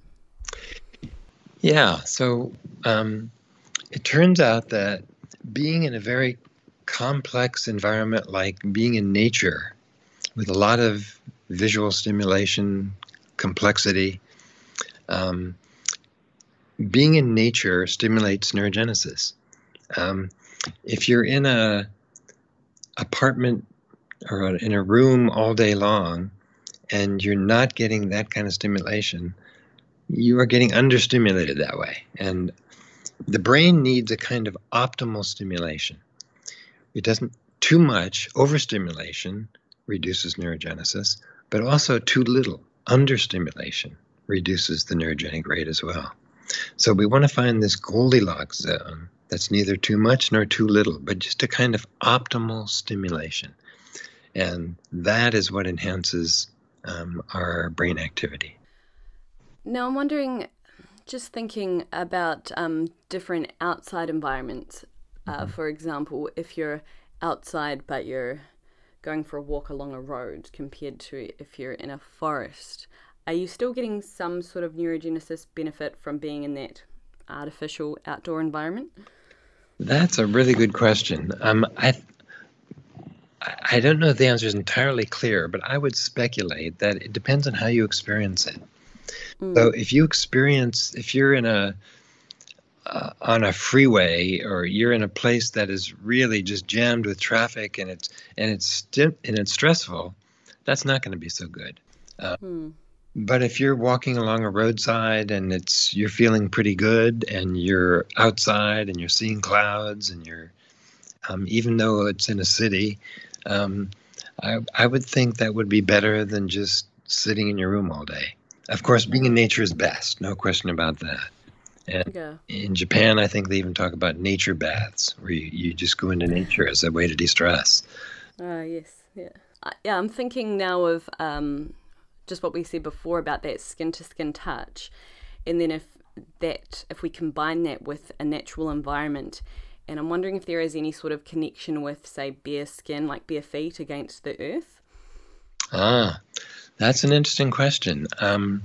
Yeah, so um, it turns out that being in a very complex environment, like being in nature, with a lot of visual stimulation, complexity, um, being in nature stimulates neurogenesis. Um, if you're in a apartment or in a room all day long and you're not getting that kind of stimulation, you are getting understimulated that way. And the brain needs a kind of optimal stimulation. It doesn't, too much overstimulation reduces neurogenesis, but also too little understimulation reduces the neurogenic rate as well. So we want to find this Goldilocks zone that's neither too much nor too little, but just a kind of optimal stimulation. And that is what enhances um, our brain activity. Now, I'm wondering, just thinking about um, different outside environments. Uh, mm-hmm. For example, if you're outside but you're going for a walk along a road compared to if you're in a forest, are you still getting some sort of neurogenesis benefit from being in that artificial outdoor environment? That's a really good question. Um, I I don't know if the answer is entirely clear, but I would speculate that it depends on how you experience it. Mm. So if you experience, if you're in a uh, on a freeway, or you're in a place that is really just jammed with traffic and it's and it's sti- and it's stressful, that's not going to be so good. Uh, mm. But if you're walking along a roadside and it's you're feeling pretty good and you're outside and you're seeing clouds and you're um, even though it's in a city, um, I, I would think that would be better than just sitting in your room all day. Of course, being in nature is best, no question about that. And yeah. In Japan, I think they even talk about nature baths, where you, you just go into nature as a way to de-stress. Ah, uh, yes, yeah. Uh, yeah, I'm thinking now of um, just what we said before about that skin to skin touch, and then if that if we combine that with a natural environment, and I'm wondering if there is any sort of connection with, say, bare skin, like bare feet against the earth. Ah, that's an interesting question. Um,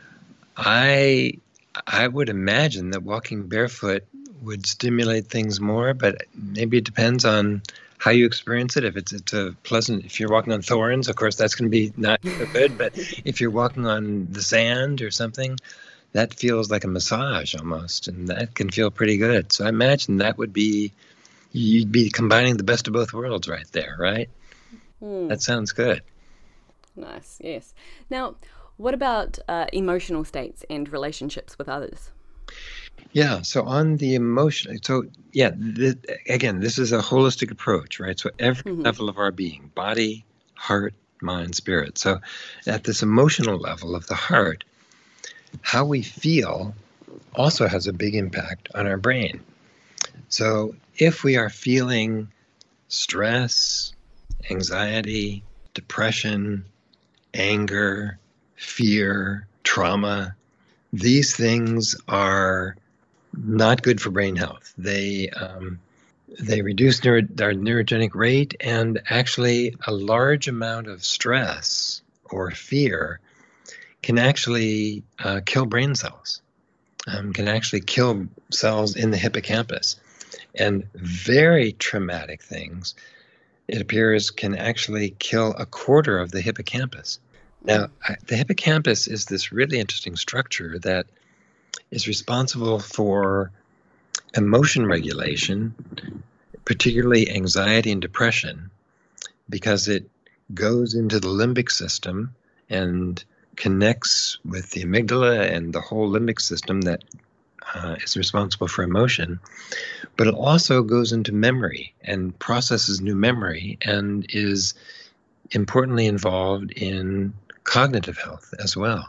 I I would imagine that walking barefoot would stimulate things more, but maybe it depends on how you experience it. If it's it's a pleasant, if you're walking on thorns, of course, that's going to be not so good. But if you're walking on the sand or something, that feels like a massage almost, and that can feel pretty good. So I imagine that would be, you'd be combining the best of both worlds right there, right? Mm. That sounds good. Nice, yes. Now, what about uh, emotional states and relationships with others? Yeah, so on the emotion, so yeah, th- again, this is a holistic approach, right? So every mm-hmm. level of our being, body, heart, mind, spirit. So at this emotional level of the heart, how we feel also has a big impact on our brain. So if we are feeling stress, anxiety, depression, anger, fear, trauma, these things are not good for brain health. They um, they reduce neuro, our neurogenic rate, and actually a large amount of stress or fear can actually uh, kill brain cells, um, can actually kill cells in the hippocampus. And very traumatic things, it appears, can actually kill a quarter of the hippocampus. Now, I, the hippocampus is this really interesting structure that is responsible for emotion regulation, particularly anxiety and depression, because it goes into the limbic system and connects with the amygdala and the whole limbic system that uh, is responsible for emotion. But it also goes into memory and processes new memory and is importantly involved in cognitive health as well.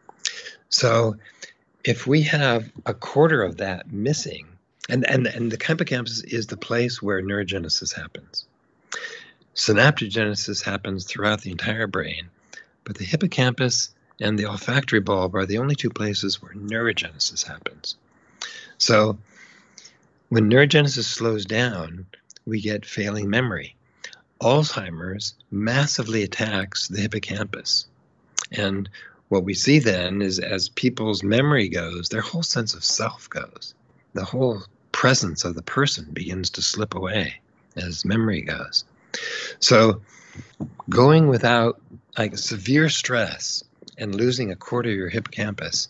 So if we have a quarter of that missing, and, and, and the hippocampus is the place where neurogenesis happens. Synaptogenesis happens throughout the entire brain, but the hippocampus and the olfactory bulb are the only two places where neurogenesis happens. So when neurogenesis slows down, we get failing memory. Alzheimer's massively attacks the hippocampus. And what we see then is as people's memory goes, their whole sense of self goes. The whole presence of the person begins to slip away as memory goes. So going without like severe stress and losing a quarter of your hippocampus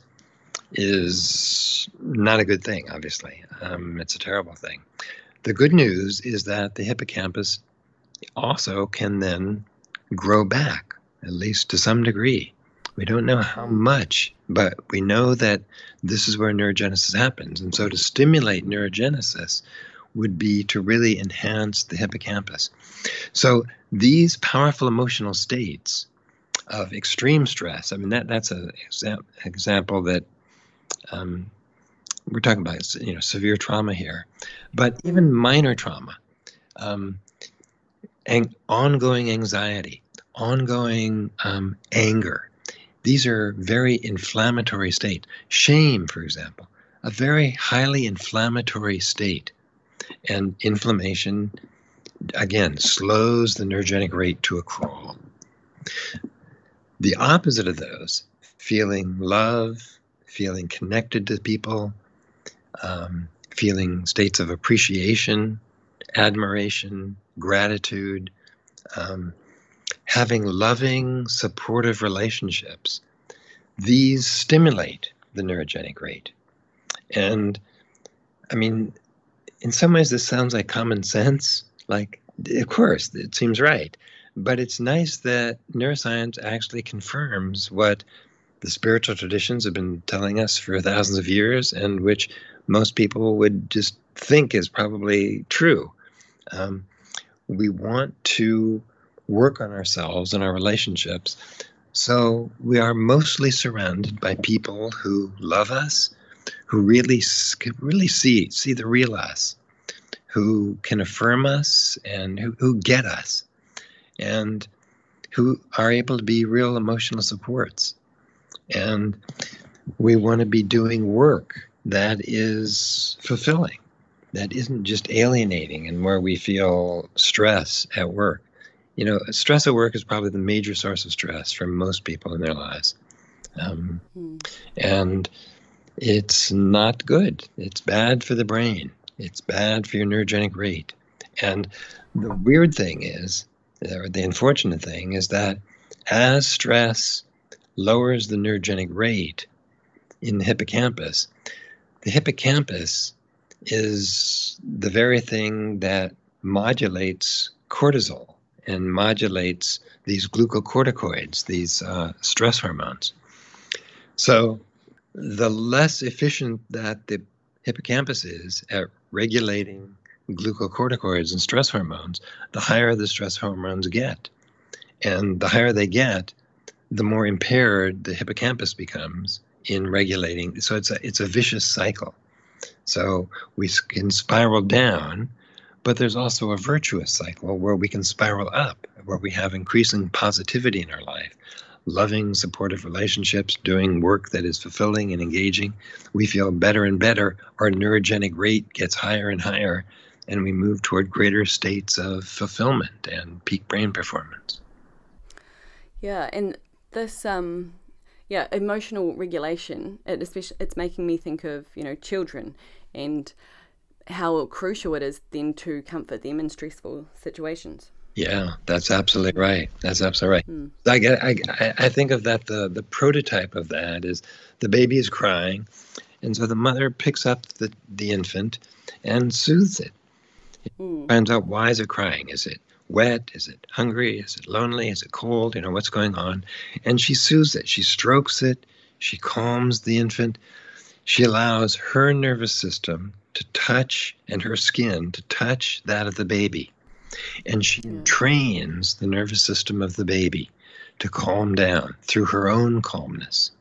is not a good thing, obviously. Um, it's a terrible thing. The good news is that the hippocampus also can then grow back, at least to some degree. We don't know how much, but we know that this is where neurogenesis happens. And so to stimulate neurogenesis would be to really enhance the hippocampus. So these powerful emotional states of extreme stress, I mean, that that's an exa- example that um, we're talking about, you know, severe trauma here, but even minor trauma, um, and ongoing anxiety, ongoing um, anger. These are very inflammatory states. Shame, for example, a very highly inflammatory state. And inflammation, again, slows the neurogenic rate to a crawl. The opposite of those, feeling love, feeling connected to people, um, feeling states of appreciation, admiration, gratitude, um, having loving, supportive relationships, these stimulate the neurogenic rate. And I mean, in some ways, this sounds like common sense. Like, of course, it seems right. But it's nice that neuroscience actually confirms what the spiritual traditions have been telling us for thousands of years, and which most people would just think is probably true. Um, we want to work on ourselves and our relationships, so we are mostly surrounded by people who love us, who really really see see the real us, who can affirm us and who, who get us. And who are able to be real emotional supports. And we want to be doing work that is fulfilling, that isn't just alienating and where we feel stress at work. You know, stress at work is probably the major source of stress for most people in their lives. Um, mm. And it's not good. It's bad for the brain. It's bad for your neurogenic rate. And the weird thing is, or the unfortunate thing is that as stress lowers the neurogenic rate in the hippocampus, the hippocampus is the very thing that modulates cortisol and modulates these glucocorticoids, these uh, stress hormones. So the less efficient that the hippocampus is at regulating glucocorticoids and stress hormones, the higher the stress hormones get. And the higher they get, the more impaired the hippocampus becomes in regulating. So it's a, it's a vicious cycle. So we can spiral down, but there's also a virtuous cycle where we can spiral up, where we have increasing positivity in our life, loving, supportive relationships, doing work that is fulfilling and engaging. We feel better and better. Our neurogenic rate gets higher and higher, and we move toward greater states of fulfillment and peak brain performance. Yeah, and this, um, yeah, emotional regulation, it especially, it's making me think of, you know, children and how crucial it is then to comfort them in stressful situations. Yeah, that's absolutely right. That's absolutely right. Mm. I, get, I, I think of that, the, the prototype of that is the baby is crying, and so the mother picks up the, the infant and soothes it. Mm. Finds out, why is it crying? Is it wet? Is it hungry? Is it lonely? Is it cold? You know, what's going on? And she soothes it. She strokes it. She calms the infant. She allows her nervous system to touch, and her skin to touch that of the baby. And she yeah. trains the nervous system of the baby to calm down through her own calmness.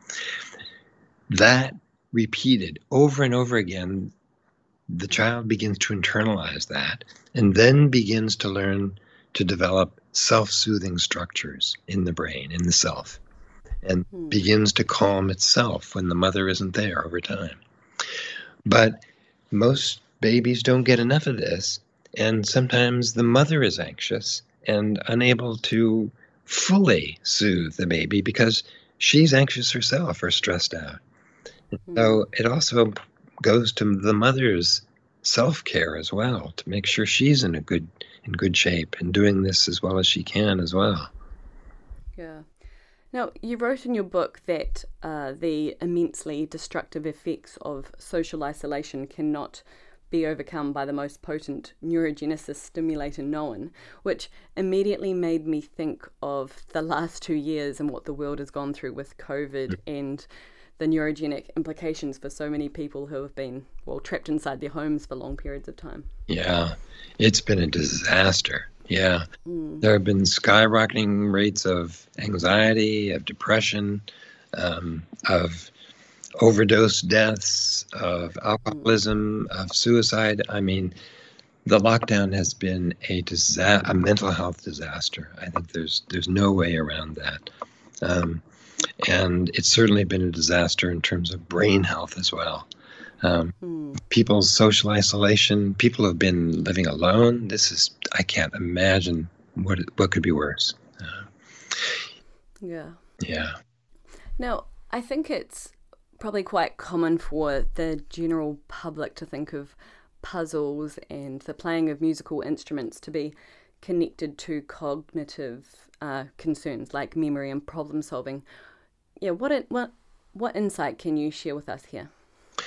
That repeated over and over again, the child begins to internalize that and then begins to learn to develop self-soothing structures in the brain, in the self, and hmm. begins to calm itself when the mother isn't there over time. But most babies don't get enough of this, and sometimes the mother is anxious and unable to fully soothe the baby because she's anxious herself or stressed out. And hmm. so it also goes to the mother's self-care as well, to make sure she's in a good in good shape and doing this as well as she can as well. Yeah. Now, you wrote in your book that uh, the immensely destructive effects of social isolation cannot be overcome by the most potent neurogenesis stimulator known, which immediately made me think of the last two years and what the world has gone through with COVID mm. and the neurogenic implications for so many people who have been, well, trapped inside their homes for long periods of time. Yeah, it's been a disaster. Yeah, mm. there have been skyrocketing rates of anxiety, of depression, um, of overdose deaths, of alcoholism, mm. of suicide. I mean, the lockdown has been a disa- a mental health disaster. I think there's there's no way around that. Um, and it's certainly been a disaster in terms of brain health as well. Um, mm. People's social isolation, people have been living alone. This is, I can't imagine what what could be worse. Uh, yeah. Yeah. Now, I think it's probably quite common for the general public to think of puzzles and the playing of musical instruments to be connected to cognitive uh, concerns like memory and problem solving. Yeah, what it, what what insight can you share with us here?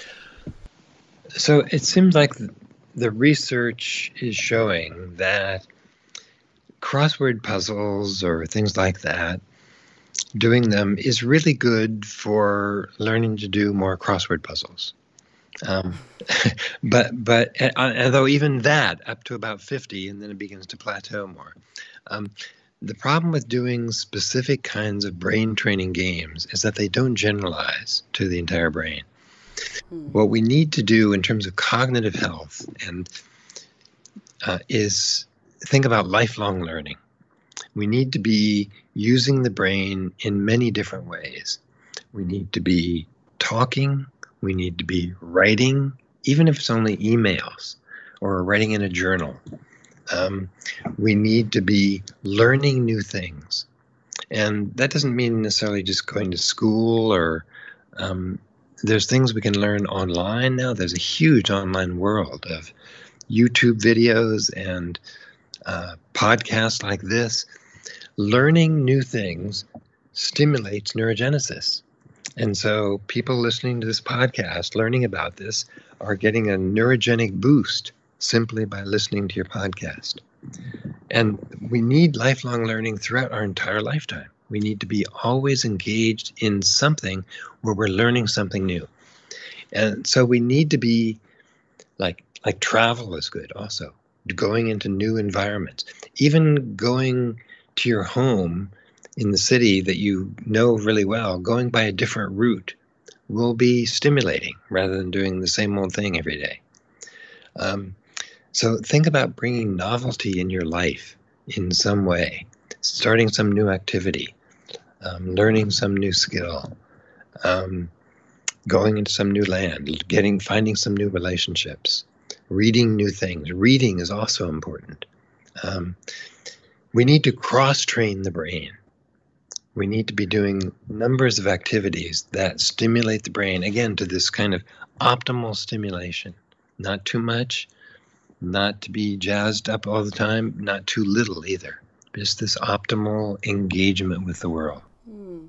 So it seems like the research is showing that crossword puzzles or things like that, doing them is really good for learning to do more crossword puzzles. Um, but but although even that, up to about fifty, and then it begins to plateau more. Um, the problem with doing specific kinds of brain training games is that they don't generalize to the entire brain. Hmm. What we need to do in terms of cognitive health and uh, is think about lifelong learning. we need to be using the brain in many different ways. We need to be talking, we need to be writing, even if it's only emails or writing in a journal. Um, we need to be learning new things. And that doesn't mean necessarily just going to school or um, there's things we can learn online now. There's a huge online world of YouTube videos and uh, podcasts like this. Learning new things stimulates neurogenesis. And so people listening to this podcast, learning about this, are getting a neurogenic boost simply by listening to your podcast. And we need lifelong learning throughout our entire lifetime. We need to be always engaged in something where we're learning something new. And so we need to be like, like travel is good also, going into new environments, even going to your home in the city that you know really well, going by a different route will be stimulating rather than doing the same old thing every day. Um, so think about bringing novelty in your life in some way, starting some new activity, um, learning some new skill, um, going into some new land, getting, finding some new relationships, reading new things. Reading is also important. Um, we need to cross-train the brain. We need to be doing numbers of activities that stimulate the brain, again, to this kind of optimal stimulation. Not too much, not to be jazzed up all the time, not too little either. Just this optimal engagement with the world. Hmm.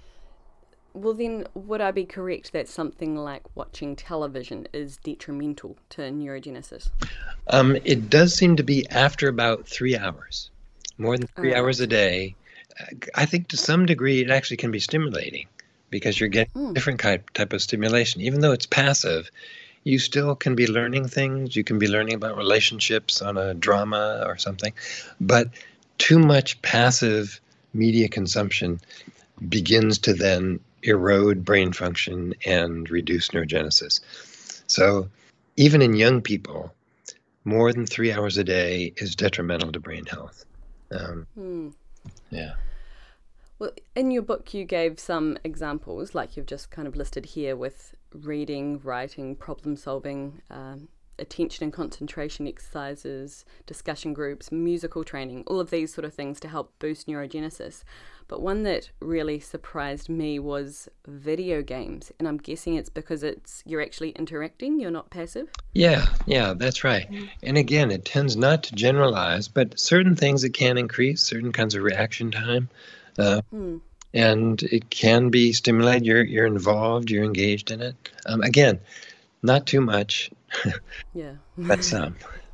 Well, then, would I be correct that something like watching television is detrimental to neurogenesis? Um, it does seem to be after about three hours. More than three Oh. hours a day. I think to some degree it actually can be stimulating because you're getting Mm. a different type, type of stimulation. Even though it's passive, you still can be learning things. You can be learning about relationships on a drama or something. But too much passive media consumption begins to then erode brain function and reduce neurogenesis. So even in young people, more than three hours a day is detrimental to brain health. Um, Hmm. yeah. Well, in your book, you gave some examples, like you've just kind of listed here, with reading, writing, problem solving, um, attention and concentration exercises, discussion groups, musical training, all of these sort of things to help boost neurogenesis. But one that really surprised me was video games. And I'm guessing it's because it's you're actually interacting, you're not passive? Yeah, yeah, that's right. And again, it tends not to generalize, but certain things it can increase, certain kinds of reaction time. Uh, Hmm. and it can be stimulated. You're, you're involved, you're engaged in it. Um, again, not too much, Yeah. but some.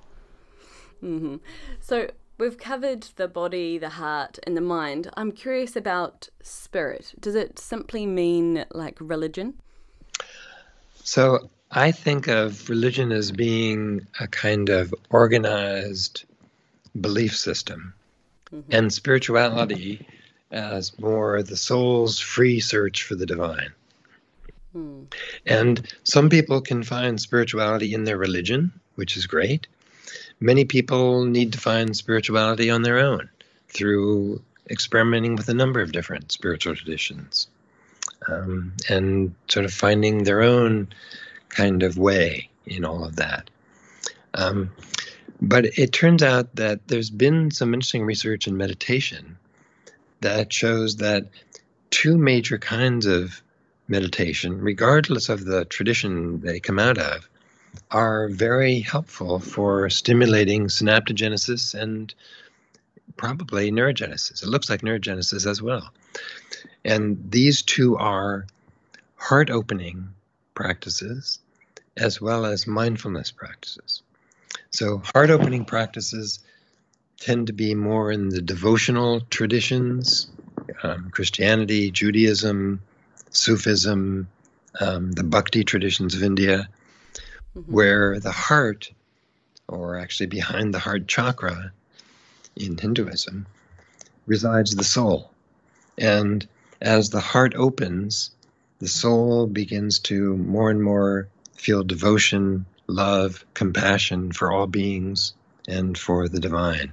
hmm So we've covered the body, the heart, and the mind. I'm curious about spirit. Does it simply mean like religion? So I think of religion as being a kind of organized belief system, Mm-hmm. and spirituality as more the soul's free search for the divine. Hmm. And some people can find spirituality in their religion, which is great. Many people need to find spirituality on their own through experimenting with a number of different spiritual traditions, um, and sort of finding their own kind of way in all of that. Um, but it turns out that there's been some interesting research in meditation that shows that two major kinds of meditation, regardless of the tradition they come out of, are very helpful for stimulating synaptogenesis and probably neurogenesis. It looks like neurogenesis as well. And these two are heart-opening practices as well as mindfulness practices. So heart-opening practices tend to be more in the devotional traditions, um, Christianity, Judaism, Sufism, um, the Bhakti traditions of India, Mm-hmm. where the heart, or actually behind the heart chakra in Hinduism, resides the soul. And as the heart opens, the soul begins to more and more feel devotion, love, compassion for all beings and for the divine.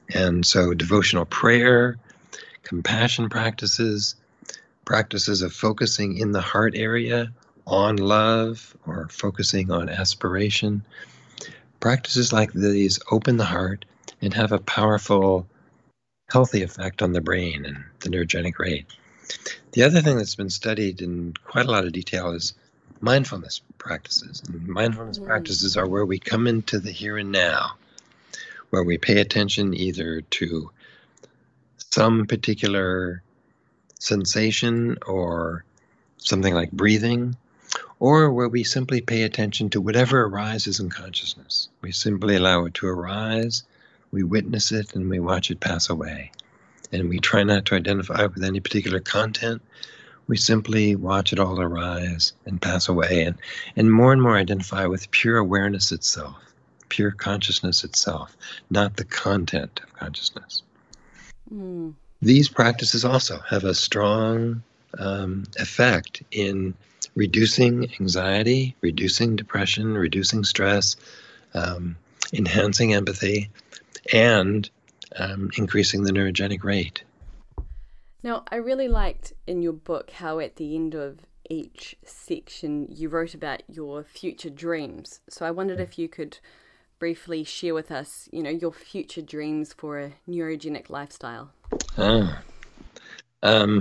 And so devotional prayer, compassion practices, practices of focusing in the heart area on love or focusing on aspiration, practices like these open the heart and have a powerful, healthy effect on the brain and the neurogenic rate. The other thing that's been studied in quite a lot of detail is mindfulness practices. And mindfulness mm. practices are where we come into the here and now, where we pay attention either to some particular sensation or something like breathing, or where we simply pay attention to whatever arises in consciousness. We simply allow it to arise, we witness it, and we watch it pass away. And we try not to identify with any particular content. We simply watch it all arise and pass away, and, and more and more identify with pure awareness itself, pure consciousness itself, not the content of consciousness. Mm. These practices also have a strong um, effect in reducing anxiety, reducing depression, reducing stress, um, enhancing empathy, and um, increasing the neurogenic rate. Now, I really liked in your book how at the end of each section you wrote about your future dreams. So I wondered if you could briefly share with us, you know, your future dreams for a neurogenic lifestyle. Ah. Um,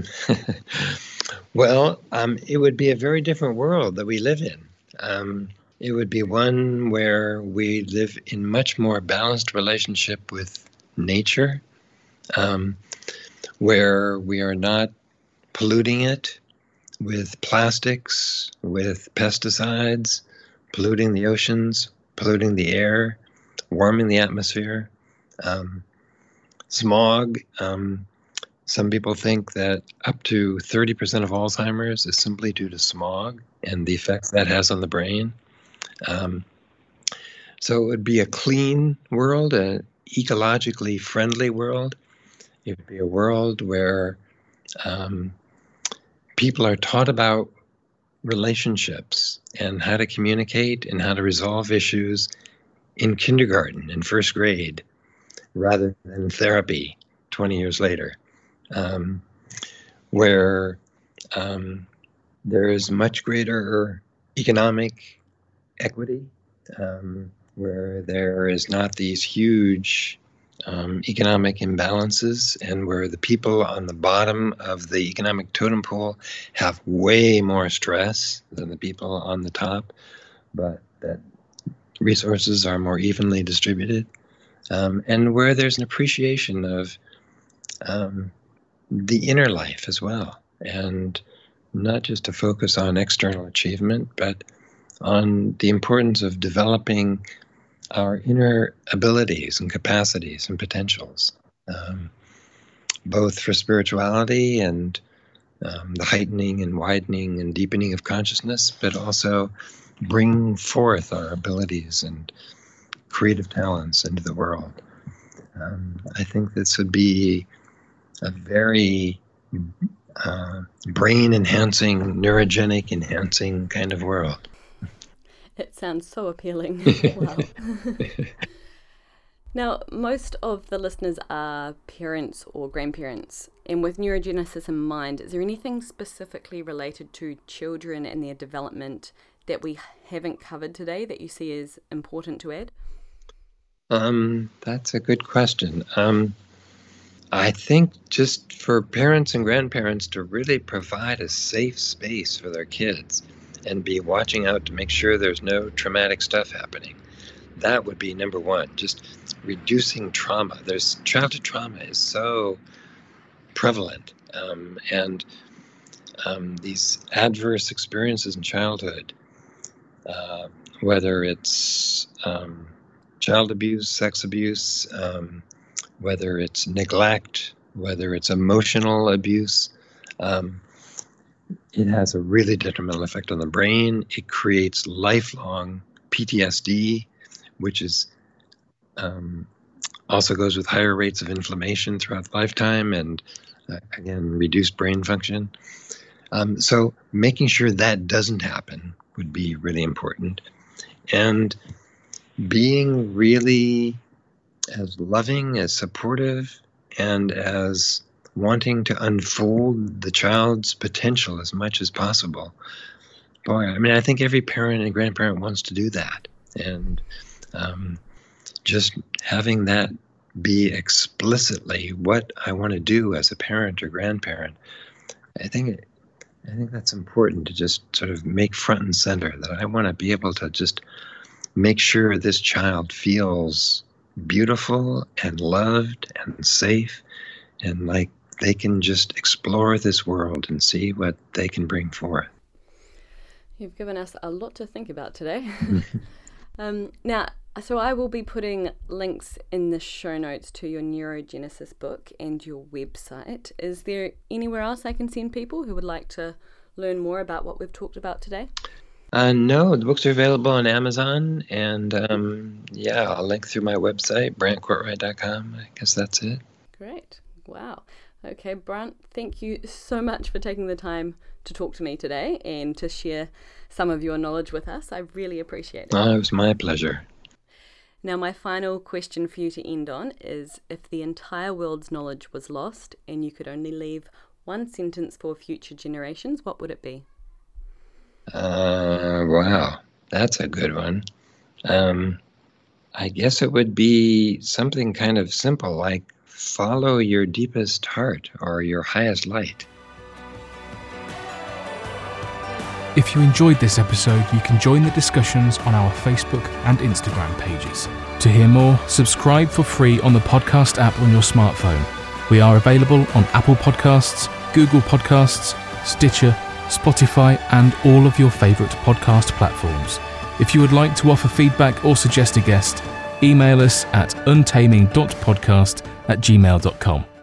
well, um, it would be a very different world that we live in. Um, it would be one where we live in much more balanced relationship with nature, um, where we are not polluting it with plastics, with pesticides, polluting the oceans, polluting the air, warming the atmosphere. Um, smog, um, some people think that up to thirty percent of Alzheimer's is simply due to smog and the effects that has on the brain. Um, so it would be a clean world, an ecologically friendly world. It would be a world where um, people are taught about relationships and how to communicate and how to resolve issues in kindergarten, in first grade, rather than therapy twenty years later, um, where um, there is much greater economic equity, um, where there is not these huge um, economic imbalances, and where the people on the bottom of the economic totem pole have way more stress than the people on the top, but that resources are more evenly distributed, um, and where there's an appreciation of um, the inner life as well, and not just to focus on external achievement, but on the importance of developing our inner abilities and capacities and potentials, um, both for spirituality and um, the heightening and widening and deepening of consciousness, but also bring forth our abilities and creative talents into the world. Um, I think this would be a very uh, brain-enhancing, neurogenic-enhancing kind of world. It sounds so appealing. Wow. Now, most of the listeners are parents or grandparents, and with neurogenesis in mind, is there anything specifically related to children and their development that we haven't covered today that you see as important to add? Um, that's a good question. Um, I think just for parents and grandparents to really provide a safe space for their kids and be watching out to make sure there's no traumatic stuff happening. That would be number one, just reducing trauma. There's childhood trauma is so prevalent, um, and um, these adverse experiences in childhood, uh, whether it's um, child abuse, sex abuse, um, whether it's neglect, whether it's emotional abuse, um, it has a really detrimental effect on the brain. It creates lifelong P T S D, which is um, also goes with higher rates of inflammation throughout lifetime and, uh, again, reduced brain function. Um, so making sure that doesn't happen would be really important. And being really as loving, as supportive, and as wanting to unfold the child's potential as much as possible. Boy, I mean, I think every parent and grandparent wants to do that. And um, just having that be explicitly what I want to do as a parent or grandparent, I think I think that's important to just sort of make front and center, that I want to be able to just make sure this child feels beautiful and loved and safe, and like they can just explore this world and see what they can bring forth. You've given us a lot to think about today. um, now, so I will be putting links in the show notes to your Neurogenesis book and your website. Is there anywhere else I can send people who would like to learn more about what we've talked about today? Uh, no, the books are available on Amazon, and um, yeah, I'll link through my website, brant courtwright dot com. I guess that's it. Great. Wow. Okay, Brant, thank you so much for taking the time to talk to me today and to share some of your knowledge with us. I really appreciate it. Oh, it was my pleasure. Now, my final question for you to end on is, if the entire world's knowledge was lost and you could only leave one sentence for future generations, what would it be? Uh, wow, that's a good one. Um, I guess it would be something kind of simple, like follow your deepest heart or your highest light. If you enjoyed this episode, you can join the discussions on our Facebook and Instagram pages. To hear more, subscribe for free on the podcast app on your smartphone. We are available on Apple Podcasts, Google Podcasts, Stitcher, Spotify, and all of your favourite podcast platforms. If you would like to offer feedback or suggest a guest, email us at untaming dot podcast at gmail dot com.